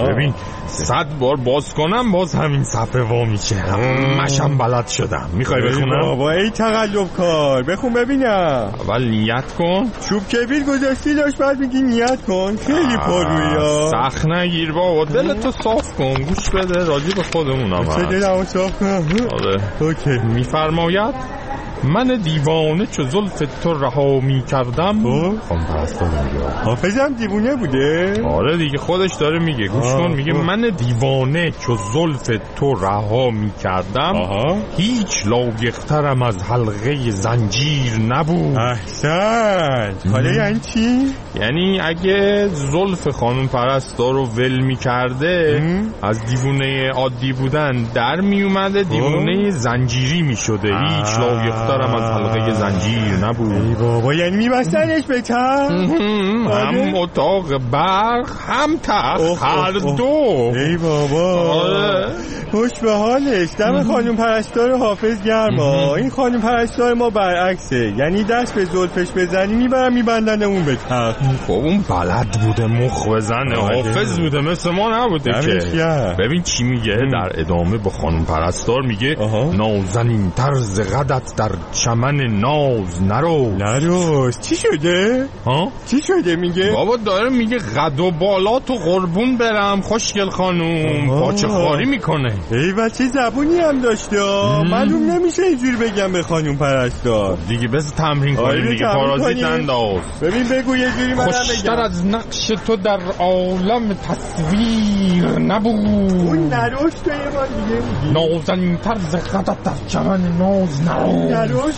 100 بار باز کنم باز همین صفحه وا میشه. همشم بلد شدم. میخوای بخونم؟ بابا ای تقلب کار، بخون ببینم. اول نیت کن. چوب کبیر گذاشتی داشت بعد میگی نیت کن. خیلی پرویی ها. سخت نگیر بابا، دلتو صاف کن، گوش بده، راضی به خودمونم. چه دلمو صاف کنم؟ آره. اوکی. میفرماید من دیوانه چو زلف تو رها می کردم. خانم پرستار میگه حافظم دیوونه بوده؟ آره دیگه خودش داره میگه، گوش کن. میگه من دیوانه چو زلف تو رها می کردم. هیچ لایق‌ترم از حلقه زنجیر نبود. احسن. حالا یعنی چی؟ یعنی اگه زلف خانم پرستار رو ول می کرده از دیوونه عادی بودن در می اومده دیوونه زنجیری می شده. هیچ لایق‌ترم از حلقه زنجیر نبود. ای بابا یعنی میبستنش به تخت؟ هم اتاق برق هم تخت، هر دو. ای بابا خوش به حالش. دم خانم پرستار حافظ گرما. این خانم پرستار ما برعکسه، یعنی دست به زلفش بزنی میبرن میبندن اون به تخت. خب اون بلد بوده مخ بزنه، حافظ بوده، مثل ما نبوده که. ببین چی میگه در ادامه با خانم پرستار. میگه نازنین طرز قدت در چمن ناز نرو. چی شده؟ چی شده میگه؟ بابا داره میگه قد و بالا تو قربون برم خوشگل خانوم، پاچه خاری میکنه. ای بچه زبونی هم داشته. معلوم نمیشه اینجوری بگم به خانوم پرستار. دیگه بس تمرین کنیم دیگه، پارازیت انداز. ببین بگو یه جوری منم بگم. خوشتر از نقش تو در عالم تصویر نبود. اون نروش تو یه بار دیگه میگی. نازنین طرز قدت در چمن ناز نرو.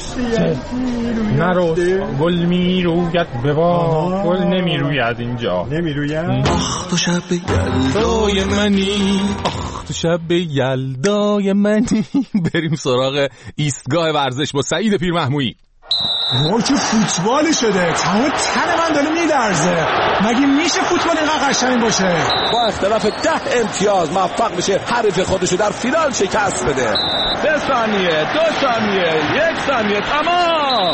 گل میروید به باغ، گل نمیروید اینجا. نمیروید؟ آخ تو شب یلدای منی، آخ تو شب یلدای منی. بریم سراغ ایستگاه ورزش با سعید پیرمحمویی. چه فوتبالی شده، تمام تن من داره میلرزه. مگه میشه فوتبال اینقدر قشنگ باشه؟ با اختلاف 10 امتیاز موفق بشه حریف خودشو در فینال شکست بده. 3 ثانیه، 2 ثانیه، 1 ثانیه، تمام.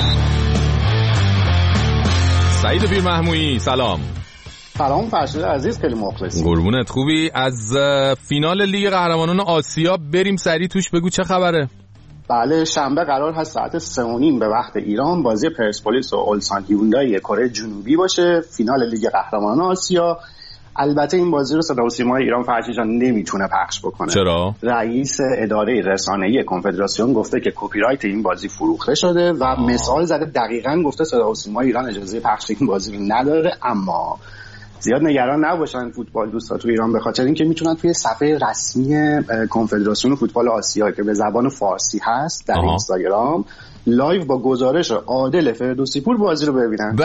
سعید پیرمحمویی سلام. سلام فرشید عزیز، خیلی مخلصی. قربونت. خوبی؟ از فینال لیگ قهرمانان آسیا بریم سریع توش، بگو چه خبره؟ بله شنبه قرار هست ساعت 3:30 به وقت ایران بازی پرسپولیس و اولسان هیوندای کره جنوبی باشه، فینال لیگ قهرمانان آسیا. البته این بازی رو صدا و سیمای ایران فرشید جان نمیتونه پخش بکنه. چرا؟ رئیس اداره رسانه‌ای کنفدراسیون گفته که کپی رایت این بازی فروخته شده و مثال زده، دقیقاً گفته صدا و سیمای ایران اجازه پخش این بازی رو نداره. اما زیاد نگران نباشن فوتبال دوستا تو ایران، به خاطر اینکه میتونن توی صفحه رسمی کنفدراسیون فوتبال آسیا که به زبان فارسی هست در اینستاگرام لایو با گزارش عادل فردوسی پور بازی رو ببینن.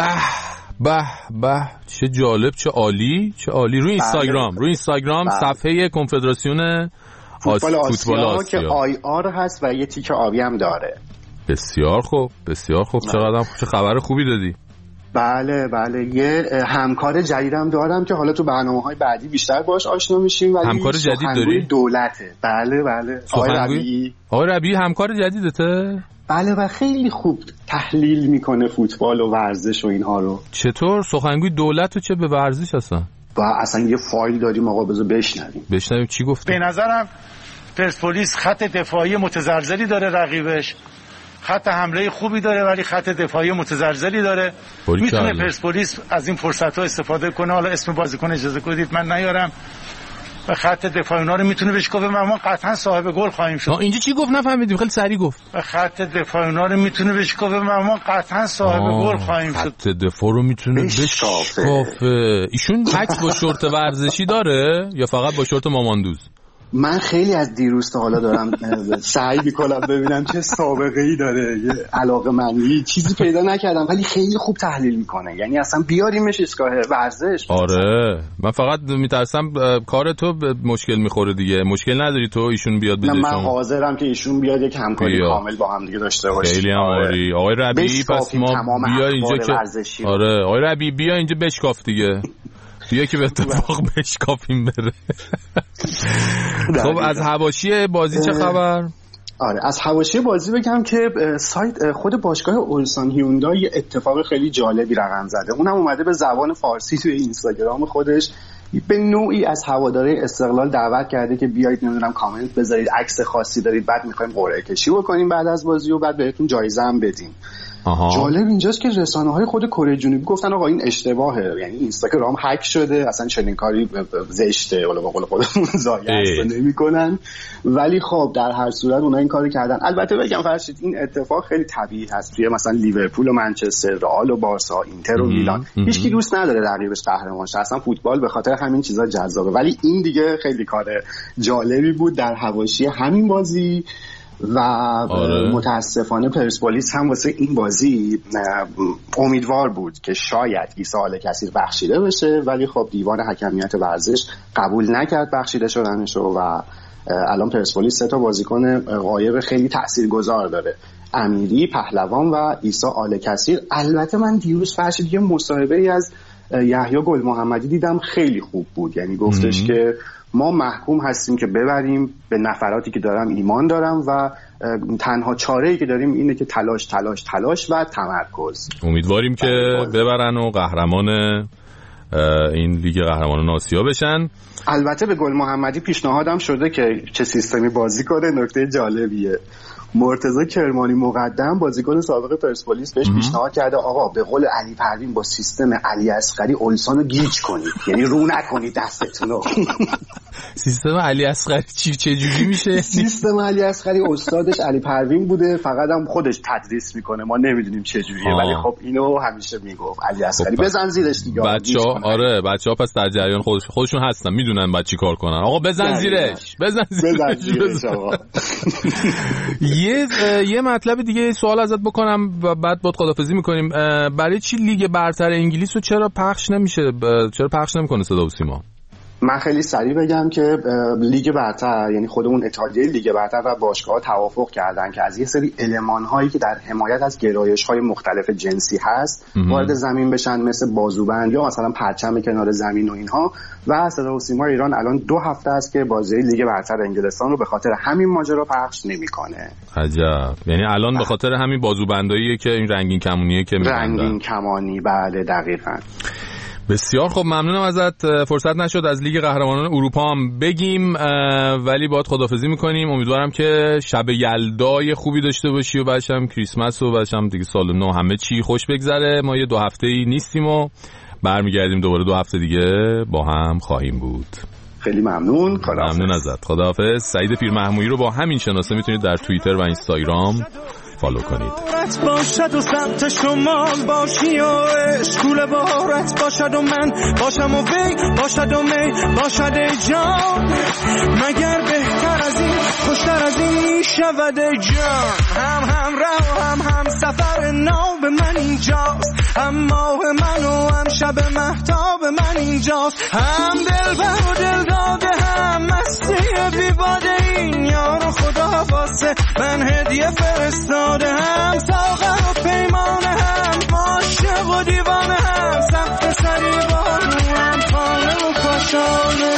به چه جالب، چه عالی، چه عالی. روی اینستاگرام صفحه کنفدراسیون فوتبال آسیا که IR هست و یه تیکه آبی هم داره. بسیار خوب. چقدر چه خبر خوبی دادی. بله یه همکار جدیدم دارم که حالا تو برنامه‌های بعدی بیشتر باهاش آشنا میشیم. ولی همکار جدید داری؟ دولته. بله آقای ربیعی همکار جدیدته؟ بله و خیلی خوب تحلیل میکنه فوتبال و ورزش و اینها رو. چطور سخنگوی دولت و چه به ورزش هستن؟ و اصلا یه فایل داریم آقا، بذار بشنویم چی گفته. به نظرم پرسپولیس خط دفاعی متزلزلی داره، رقیبش خط حمله خوبی داره ولی خط دفاعی متزلزلی داره. میتونه پرسپولیس از این فرصت‌ها استفاده کنه. حالا اسم بازیکن اجازه بدید من نیارم. و خط دفاعی اونا رو میتونه بشکافه و ما قطعا صاحب گل خواهیم شد. اینجا چی گفت نفهمیدیم، خیلی سریع گفت. و خط دفاعی اونا رو میتونه بشکافه و ما قطعا صاحب گل خواهیم شد. خط دفاع رو میتونه بشکافه. ایشون عکس با شورت ورزشی داره یا فقط با شورت ماماندوز؟ من خیلی از دیروز تا حالا دارم سعی میکنم ببینم چه سابقه‌ای داره، یه علاقه‌مندی چیزی پیدا نکردم ولی خیلی خوب تحلیل میکنه. یعنی اصلا بیاریمش ایستگاه ورزش. آره من فقط میترسم کار تو مشکل میخوره دیگه. مشکل نداری تو ایشون بیاد بده؟ من حاضرم که ایشون بیاد یک همکاری کامل با هم دیگه داشته باشیم. خیلی عالی. آقای ربیعی پس ما بیا اینجا که آره آقای ربیعی بیا اینجا بشکاف دیگه. بیا که به اتفاق بشکافیم بره. خب از حواشی بازی چه خبر؟ آره از حواشی بازی بگم که سایت خود باشگاه اولسان هیوندای اتفاق خیلی جالبی رقم زده. اونم اومده به زبان فارسی توی اینستاگرام خودش به نوعی از هواداری استقلال دعوت کرده که بیایید نمیدونم کامنت بذارید، عکس خاصی دارید، بعد میخوایم قرعه کشی بکنیم بعد از بازی و بعد بهتون جایزه هم بدیم. جالب اینجاست که رسانه‌های خود کره جنوبی گفتن آقا این اشتباهه، یعنی اینستاگرام هک شده، اصلا چنین کاری زشته، ولی به قول خودمون زایست نمی‌کنن. ولی خب در هر صورت اونها این کارو کردن. البته بگم فرشید این اتفاق خیلی طبیعی هست توی مثلا لیورپول و منچستر، رئال و بارسا، اینتر و میلان. هیچ کی دوست نداره رقیبش قهرمان شه، اصلا فوتبال به خاطر همین چیزا جذابه. ولی این دیگه خیلی کار جالبی بود در حواشی همین بازی و متاسفانه پرسپولیس هم واسه این بازی امیدوار بود که شاید عیسی آل‌کثیر بخشیده بشه، ولی خب دیوان حکمیت ورزش قبول نکرد بخشیده شدنشو و الان پرسپولیس 3 تا بازیکن غایب خیلی تاثیرگذار داره، امیری، پهلوان و عیسی آل‌کثیر. البته من دیروز فرشید یه مصاحبه‌ای از یحیی گل محمدی دیدم خیلی خوب بود، یعنی گفتش که ما محکوم هستیم که ببریم، به نفراتی که دارم ایمان دارم و تنها چاره‌ای که داریم اینه که تلاش تلاش تلاش و تمرکز. امیدواریم که ببرن و قهرمان این لیگ قهرمانان آسیا بشن. البته به گل محمدی پیشنهادم شده که چه سیستمی بازی کنه. نکته جالبیه مرتضی کرمانی مقدم بازیکن سابق پرسپولیس بهش پیشنهاد کرده آقا به قول علی پروین با سیستم علی اصغری اولسانو گیج کنید، یعنی رو نکنید دستتونو. سیستم علی اصغری چه جوری میشه؟ سیستم علی اصغری استادش علی پروین بوده، فقط هم خودش تدریس میکنه، ما نمیدونیم چه جوریه، ولی خب اینو همیشه میگفت علی اصغری بزن زیرش دیگه. بچه‌ها آره بچه‌ها پس در جریان خودشون هستن، میدونن بعد چیکار کنن. آقا بزن زیرش، بزن زیرش آقا. یه مطلب دیگه سوال ازت بکنم و بعد باید خدافظی میکنیم. برای چی لیگ برتر انگلیس رو چرا پخش نمیشه؟ چرا پخش نمیکنه صدا و سیما؟ من خیلی سریع بگم که لیگ برتر، یعنی خودمون اتحادیه لیگ برتر و باشگاه‌ها توافق کردن که از یه سری المان‌هایی که در حمایت از گرایش‌های مختلف جنسی هست وارد زمین بشن، مثل بازوبند یا مثلا پرچم کنار زمین و اینها. و صدا و سیما ایران الان 2 هفته است که بازی لیگ برتر انگلستان رو به خاطر همین ماجرا پخش نمی‌کنه. عجب. یعنی الان به خاطر همین بازوبنداییه که این رنگین کمونیه که می‌بندن. رنگین کمانی، بله دقیقاً. بسیار خب، ممنونم ازت. فرصت نشد از لیگ قهرمانان اروپا هم بگیم، ولی باید خداحافظی میکنیم. امیدوارم که شب یلدای خوبی داشته باشی و بعدش هم کریسمس و بعدش هم دیگه سال نو همه چی خوش بگذره. ما یه 2 هفته‌ای نیستیم و برمیگردیم دوباره 2 هفته دیگه با هم خواهیم بود. خیلی ممنون. ممنون ازت. خداحافظ. سعید پیرمحمودی رو با همین شناسه میتونید در توییتر و اینستاگرام فالو کنید. باشد و سمت شمال باشی و اشکول بارت باشد و من باشم و وی باشد و می باشد ای جان، مگر بهتر از این خوشتر از این شود ای جان. هم رو هم سفر نو به من اینجاست، هم ماه من و هم شب مهتاب من اینجاست، هم دلبر و دلداده هم مستی بیواده این یار خدا واسه من هدیه فرستاده، هم ساغر و پیمانه هم عاشق و دیوانه، هم سقف سری بارو هم خانه و کاشانه.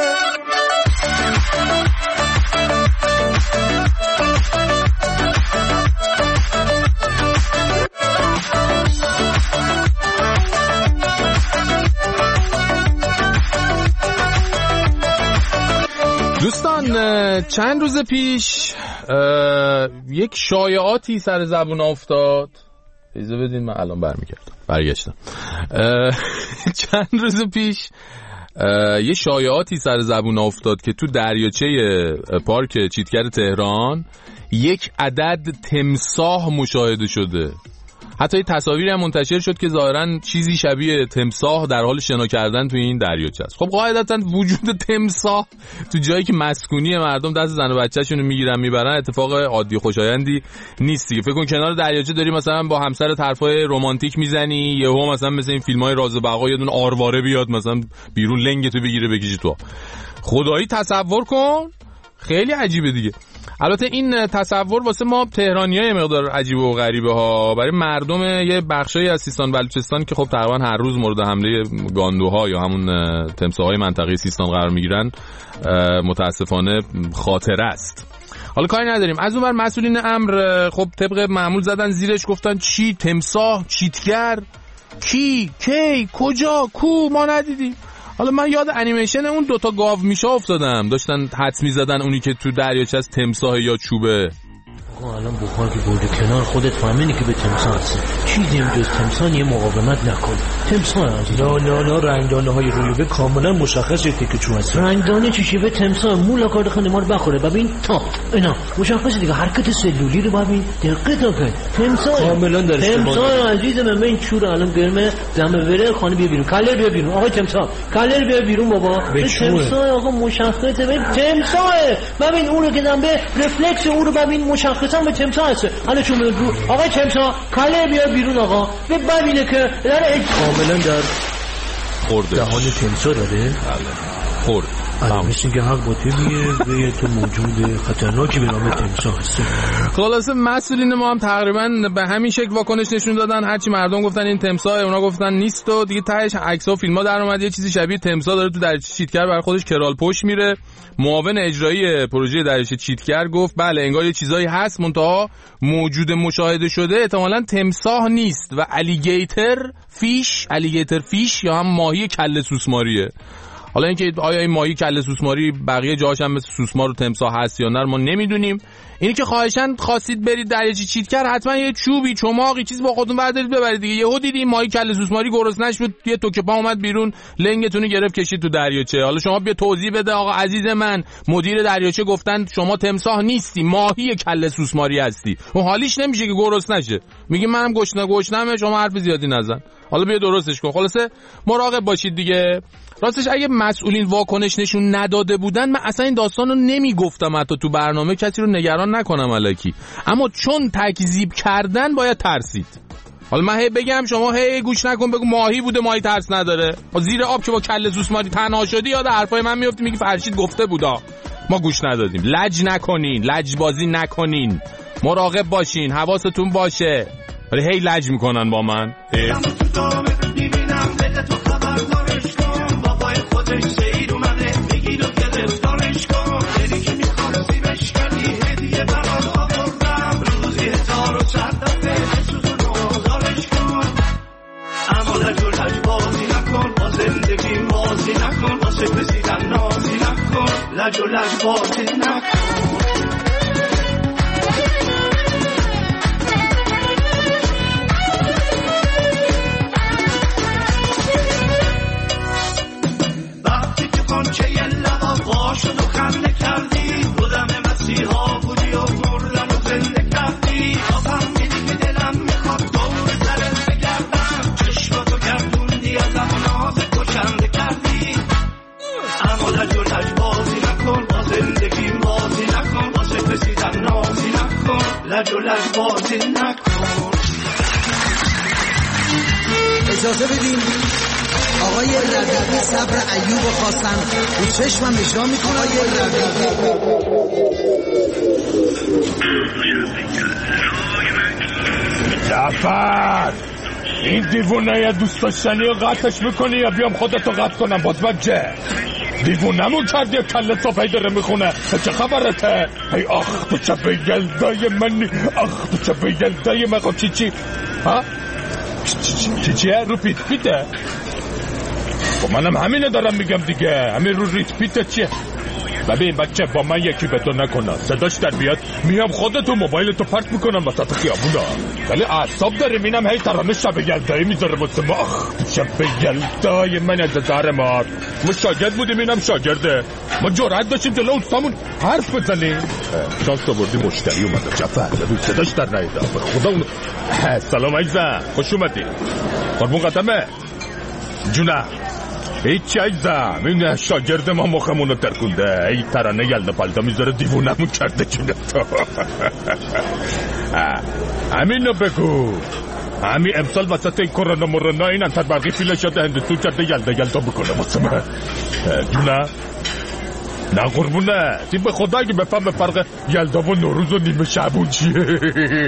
دوستان چند روز پیش یک شایعاتی سر زبون افتاد. اجازه بدین من الان برگشتم. چند روز پیش یه شایعاتی سر زبون افتاد که تو دریاچه پارک چیتگر تهران یک عدد تمساح مشاهده شده. حتی یه تصاویری هم منتشر شد که ظاهراً چیزی شبیه تمساح در حال شنا کردن تو این دریاچه است. خب قاعدتاً وجود تمساح تو جایی که مسکونی مردم دست زن و بچه‌شون رو میگیرن میبرن اتفاق عادی خوشایندی نیست دیگه. فکر کن کنار دریاچه داری مثلا با همسر حرفای رمانتیک میزنی، یهو مثلا مثل این فیلم‌های راز و بقا یه دونه آرواره بیاد مثلا بیرون لنگ تو بگیره بکشی تو. خدایی تصور کن، خیلی عجیبه دیگه. البته این تصور واسه ما تهرانیای مقدار عجیب و غریبه ها، برای مردم یه بخشایی از سیستان بلوچستان که خب تقریبا هر روز مورد حمله گاندوها یا همون تمساح‌های منطقه سیستان قرار میگیرن متاسفانه خاطره است. حالا کاری نداریم. از اون ور مسئولین امر خب طبق معمول زدن زیرش، گفتن چی؟ تمساح؟ چیتگر؟ کی؟ کی؟ کجا؟ کو؟ ما ندیدیم. حالا من یاد انیمیشن اون دوتا گاو میشه افتادم، داشتن حدس میزدن اونی که تو دریاچه از تمساح یا چوبه. الان بخار که برده کنار خودت فهمیدی که به تمساح هست. چیزی جز تمساح یه مقاومت نکن. تمساح عزیز. لا رنگدانه های روی کاملا مشخصه که چون هست. رنگدانه چیشه به تمساح مولا کارد خانه ما رو بخوره. ببین تا اینا مشخصه دیگه، حرکت سلولی رو ببین دقت کن. تمساح کاملا در اشتباه. تمساح عزیز من این چور الان گرمه دم بره خانه بیا بیرون. کالر بیا بیرون. آقا تمساح کالر بیا بیرون بابا. تمساح آقا مشخصه به تمساح. ببین اون رو که دم به رفلکس اون رو ببین مشخصه به تمساح هست. حالا چون رو آقا تمساح کاله بیا بیرون آقا. ببینه که داره کاملا در خورده دهان تمساح داره. خورد. مثل که حق با تیمیه و تو موجود خطرناکی به نام تمساح هست. خلاصه مسئولین ما هم تقریبا به همین شکل واکنش نشون دادن. هرچی مردم گفتن این تمساح، اونا گفتن نیست و دیگه تهش عکس‌ها و فیلم‌ها در اومد یه چیزی شبیه تمساح داره تو دریاچه چیتگر برای خودش کرال پشت میره. معاون اجرایی پروژه دریاچه چیتگر گفت بله انگار یه چیزایی هست منتها موجود مشاهده شده احتمالاً تمساح نیست و الیگیتر فیش یا هم ماهی کله سوسماریه. حالا اینکه آیا این ماهی کله سوسماری بقیه جاهاش هم مثل سوسمار و تمساح هست یا نه ما نمیدونیم. اینی که خواهشاً خواستید برید دریاچه چیتگر حتما یه چوبی چماقی چیز با خودتون بردارید ببرید دیگه. یهو دیدین ماهی کله سوسماری گرسنش بود یه توکه پا اومد بیرون لنگتون رو گرفت کشید تو دریاچه. حالا شما بیا توضیح بده آقا عزیز من مدیر دریاچه گفتن شما تمساح نیستی ماهی کله سوسماری هستی. اون حالیش نمیشه که گرسنشه. میگی منم گشنمه شما حرف زیادی نزن. حالا بیا درستش کن. خلاصه مراقب باشید دیگه. راستش اگه مسئولین واکنش نشون نداده بودن من اصلا این داستانو نمیگفتم حتی تو برنامه کسی رو نگران نکنم الکی. اما چون تکذیب کردن باید ترسید. حالا من هی بگم شما هی گوش نکن بگو ماهی بوده ماهی ترس نداره. زیر آب که با کله سوسماری تنها شدی یاد حرفای من میافتی میگی فرشید گفته بودا. ما گوش ندادیم. لج نکنین، لجبازی نکنین. مراقب باشین، حواستون باشه. ولی هی لج میکنن با من. لج و لج بازی نکن. وقتی که کنچه یه لبا وا شد و خنده کردی بودم مسیحا بودی و مردم و زنده کردی آفم میدی که دلم میخواد دور سرت بگردم چشماتو گردوندی از امناز کشنده کردی اما لج و لج بازی نکن با زندگی بازی نکن واسه رسیدن نازی نکن لج و لج بازی نکن. اجازه بدین آقای ربیعی صبر ایوب خواستن رو چشمم اجرا میکنه. آقای جعفر این دیوونه یا دوست داشتنی رو قطعش میکنی یا بیام خودتو قطع کنم باز بجه دیوونمون کردی یا کله تا پیداره میخونه چه خبرته؟ ای آخ تو چه بیگلدای منی آخ تو چه بیگلدای من. چی ها؟ چیه؟ رو پیته؟ خب منم همینه دارم میگم دیگه. همین رو پیته چیه؟ ببین بچه با من یکی بدو نکنه صداش در بیاد میام خودتو موبایلتو پرت میکنم وسط خیابونا ولی اعصاب داریم اینم هی ترانه شب یلدایی میذاره واسه ما. شب یلدای من از دار ما شاگرد بودیم اینم شاگرده ما جرأت داشتیم جلو اوستامون حرف بزنیم. شانس آوردی مشتری اومده جعفر ببین صداش در نیده به خدا اون. سلام عزیزم خوش اومدی قربون قدمه جونه. هیچی عزیزم این شاگرد ما مخمونو ترکونده ای ترانه یلده پلده میذاره دیوونمون کرده جونه تو. همینو بگو همین امسال وسط این کرونا مرونا این انتر برقی فیله شده هندسون کرده یلده بکنه واسه من جونه. نه قربونه این به خدا اگه بفهم فرق یلدا و نوروز و نیمه شعبون چیه.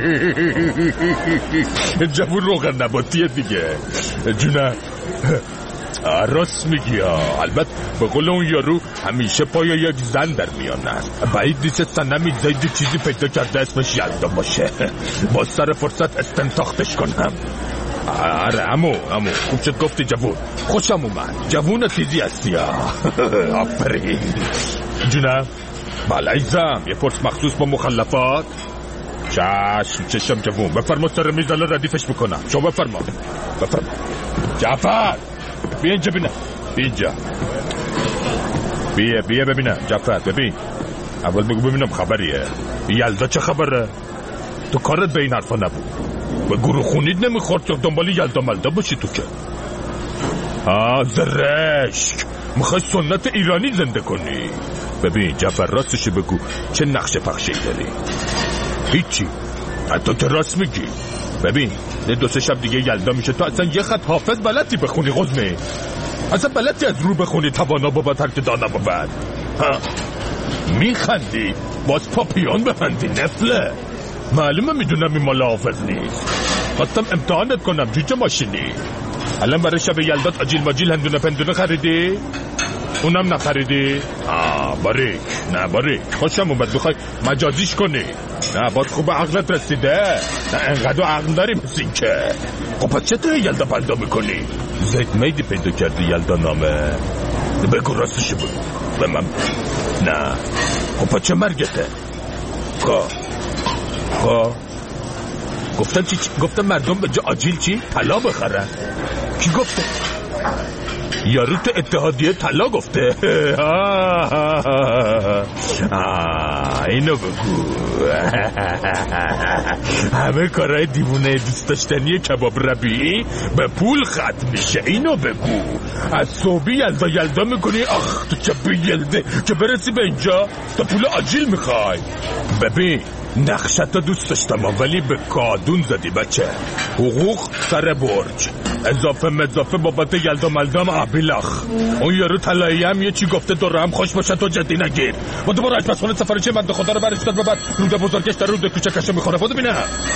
جوون روغن نباتیه دیگه جونه. راست میگی ها. البته به قول اون یارو همیشه پای یک زن در میان است. بعید نیست سنمی زیدی چیزی پیدا کرده اسمش یلدا باشه. با سر فرصت استنساختش کنم. آره عمو خوب شد گفتی جوون، خوشم اومد. جوون تیزی هستی. آفرین جونم. بله عزیزم، یه پرس مخصوص با مخلفات. چشم جوون، بفرما سر میز الان ردیفش میکنم. شما بفرما. جعفر بیا اینجا ببینم. بیا ببینم جعفر، ببین. اول بگو ببینم خبریه. یلدا چه خبره؟ تو کارت به این حرفا نبود. به گروه خونید نمیخورد که دنبال یلدا ملدا باشی تو که. زرشک میخوای سنت ایرانی زنده کنی. ببین جعفر راستشو بگو، چه نقش پخشی داری؟ هیچی، حتی که راست میگی. ببین 2-3 شب دیگه یلدا میشه، تو اصلا یه خط حافظ بلدی بخونی قزمه؟ اصلا بلدی از رو بخونی توانا بود هر که دانا بود؟ میخندی؟ باز پاپیون ببندی نفله. معلومه میدونم این مال حافظ نیست. خواستم امتحانت کنم جوجه ماشینی. الان برای شب یلدات آجیل ماجیل هندونه پندونه خریدی؟ اونم نخریدی؟ باریک خوشم اومد. بخوای مجازیش کنی؟ نه باز خوب عقلت رسیده. نه انقدر عقل داری مثل این که. خب پس چطور یلدا پیدا میکنی؟ زید میدی پیدا کردی یلدا نامه؟ بگو راستشو بگو به من. نه خب پس چه مرگته؟ گفتن چی؟ گفتن مردم به جا آجیل چی؟ طلا بخرن. کی گفته؟ یارو تو اتحادیه طلا گفته. اینو بگو. همه کارهای دیوونه دوست داشتنی کباب ربیعی به پول ختم میشه. اینو بگو. از صوبی یلدا میکنی. آخ تو چه بیلده که برسی به اینجا تا پول آجیل میخوای. ببین نقشتا دوست داشتم ولی به کادون زدی بچه. حقوق سر برج، اضافه بابت یلدا ملدام عبیلخ. اون یارو طلایی هم یه چی گفته دوره هم خوش باشه تو جدی نگیر. و دوباره آشپزخونه سفارچی بنده خدا رو برش داد و بعد روده بزرگش در روده کوچکش میخوره. بودو بینم.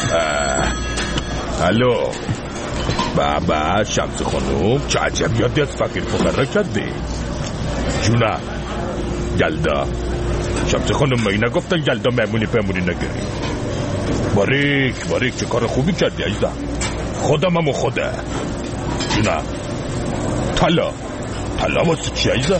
الو بابا شمس خانوم، چه عجب یادی از فقیر فقرا کردی؟ جونم یلدا. شمس خانم ما اینا گفتن یلدا مهمونی پهمونی نگیری. باریک چه کار خوبی کردی عزیزم. خودم همون خوده. جونم طلا واسه چی عزیزم؟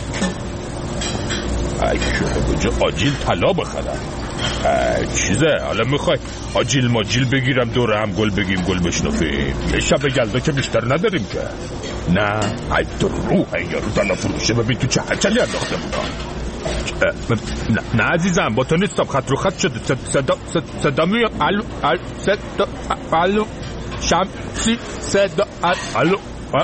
ای که بجا آجیل طلا بخرم. چیزه حالا میخوای آجیل ماجیل بگیرم دوره هم گل بگیم گل بشنفیم؟ یه شب یلدا که بیشتر نداریم که. نه ای تو روح این یارو طلا فروشه. ببین تو چه هچلی انداخته بودم. نه عزیزم با تو نیستم، خط رو خط شده. صدا میاد. الو شمسی صدا. الو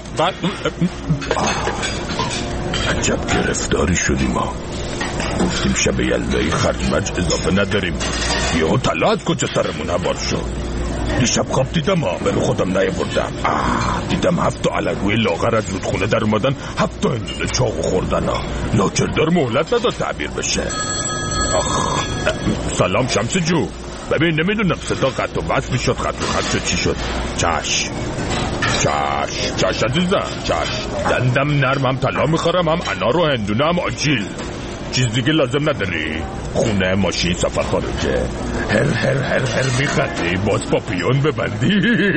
عجب گرفتاری شدیم ما. گفتیم شب یلدایی خرجمج اضافه نداریم، یهو طلا از کجا سرمون هوار شد. دیشب خواب دیدم به رو خودم نیاوردم. دیدم 7 علگوی لاغر از رودخونه در اومدن، 7 هندونه چاقو خوردن. لاکردار مهلت نداد تعبیر بشه. سلام شمس جو. ببین نمیدونم صدا قطع و بس میشد، خط و خط شد چی شد. چش عزیزم چش. دندم نرم، هم طلا میخورم هم انار و هندونه هم آجیل. چیز دیگه لازم نداری؟ خونه ماشین سفر خارجه. هر میخندی باز پاپیون ببندی.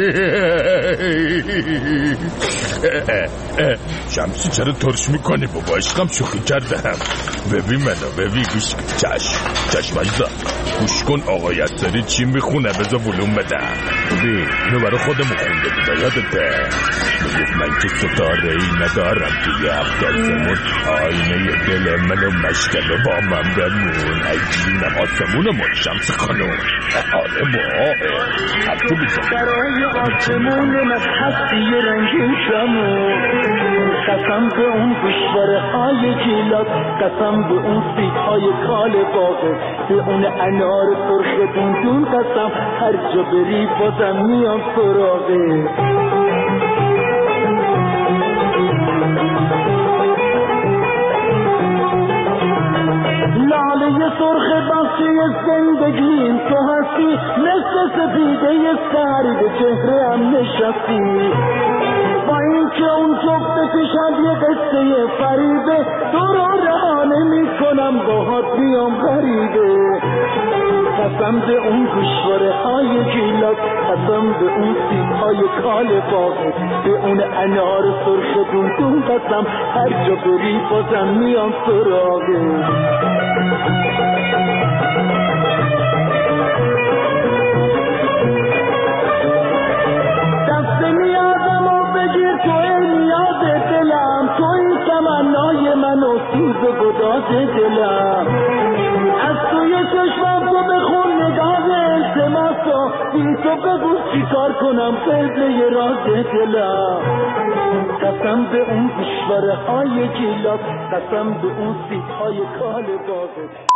شمسی چرا ترش میکنی بابا؟ عشقم شوخی کردم. ببین منو ببین گوش. چشم عزیزم گوش کن آقای اسدی چی میخونه بذار ولوم بدم. ببین اینو برای خودمون خونده بود یادته؟ میگفت من که ستاره ای ندارم توی 7 آسمون، آینه دل منو مشکل با من بمون. ایجینم آسمونمون شمس خانم. آره ماه حرفو بیزم برای آسمون از هستی رنگین شمون. قسم به اون گوشواره های جیلات، قسم به اون سیب های کال باغه، به اون انار سرخ دون قسم هر جا بری بازم میام سراغه. لاله سرخ بخشی زندگیم تو هستی، مثل سپیده سری به چهره هم نشستی. با این که اون جفت پیشم یه قصه فریبه تو رو رها نمی کنم باهات بیام غریبه قسم به اون گوشواره های گیلاس قسم به اون سیب های کال باغه به اون انار سرخ دون قسم هر جا بری بازم میام سراغه دست نیازم و بگیر توی نیاز دلم توی تمنای من و سوز و گداز دلم از توی چشمم تو بخون نگاه التماسا بی تو بگو چی کار کنم قبله راز دلم قسم به اون گوشواره های گیلاس قسم به اون سیب های کال باغه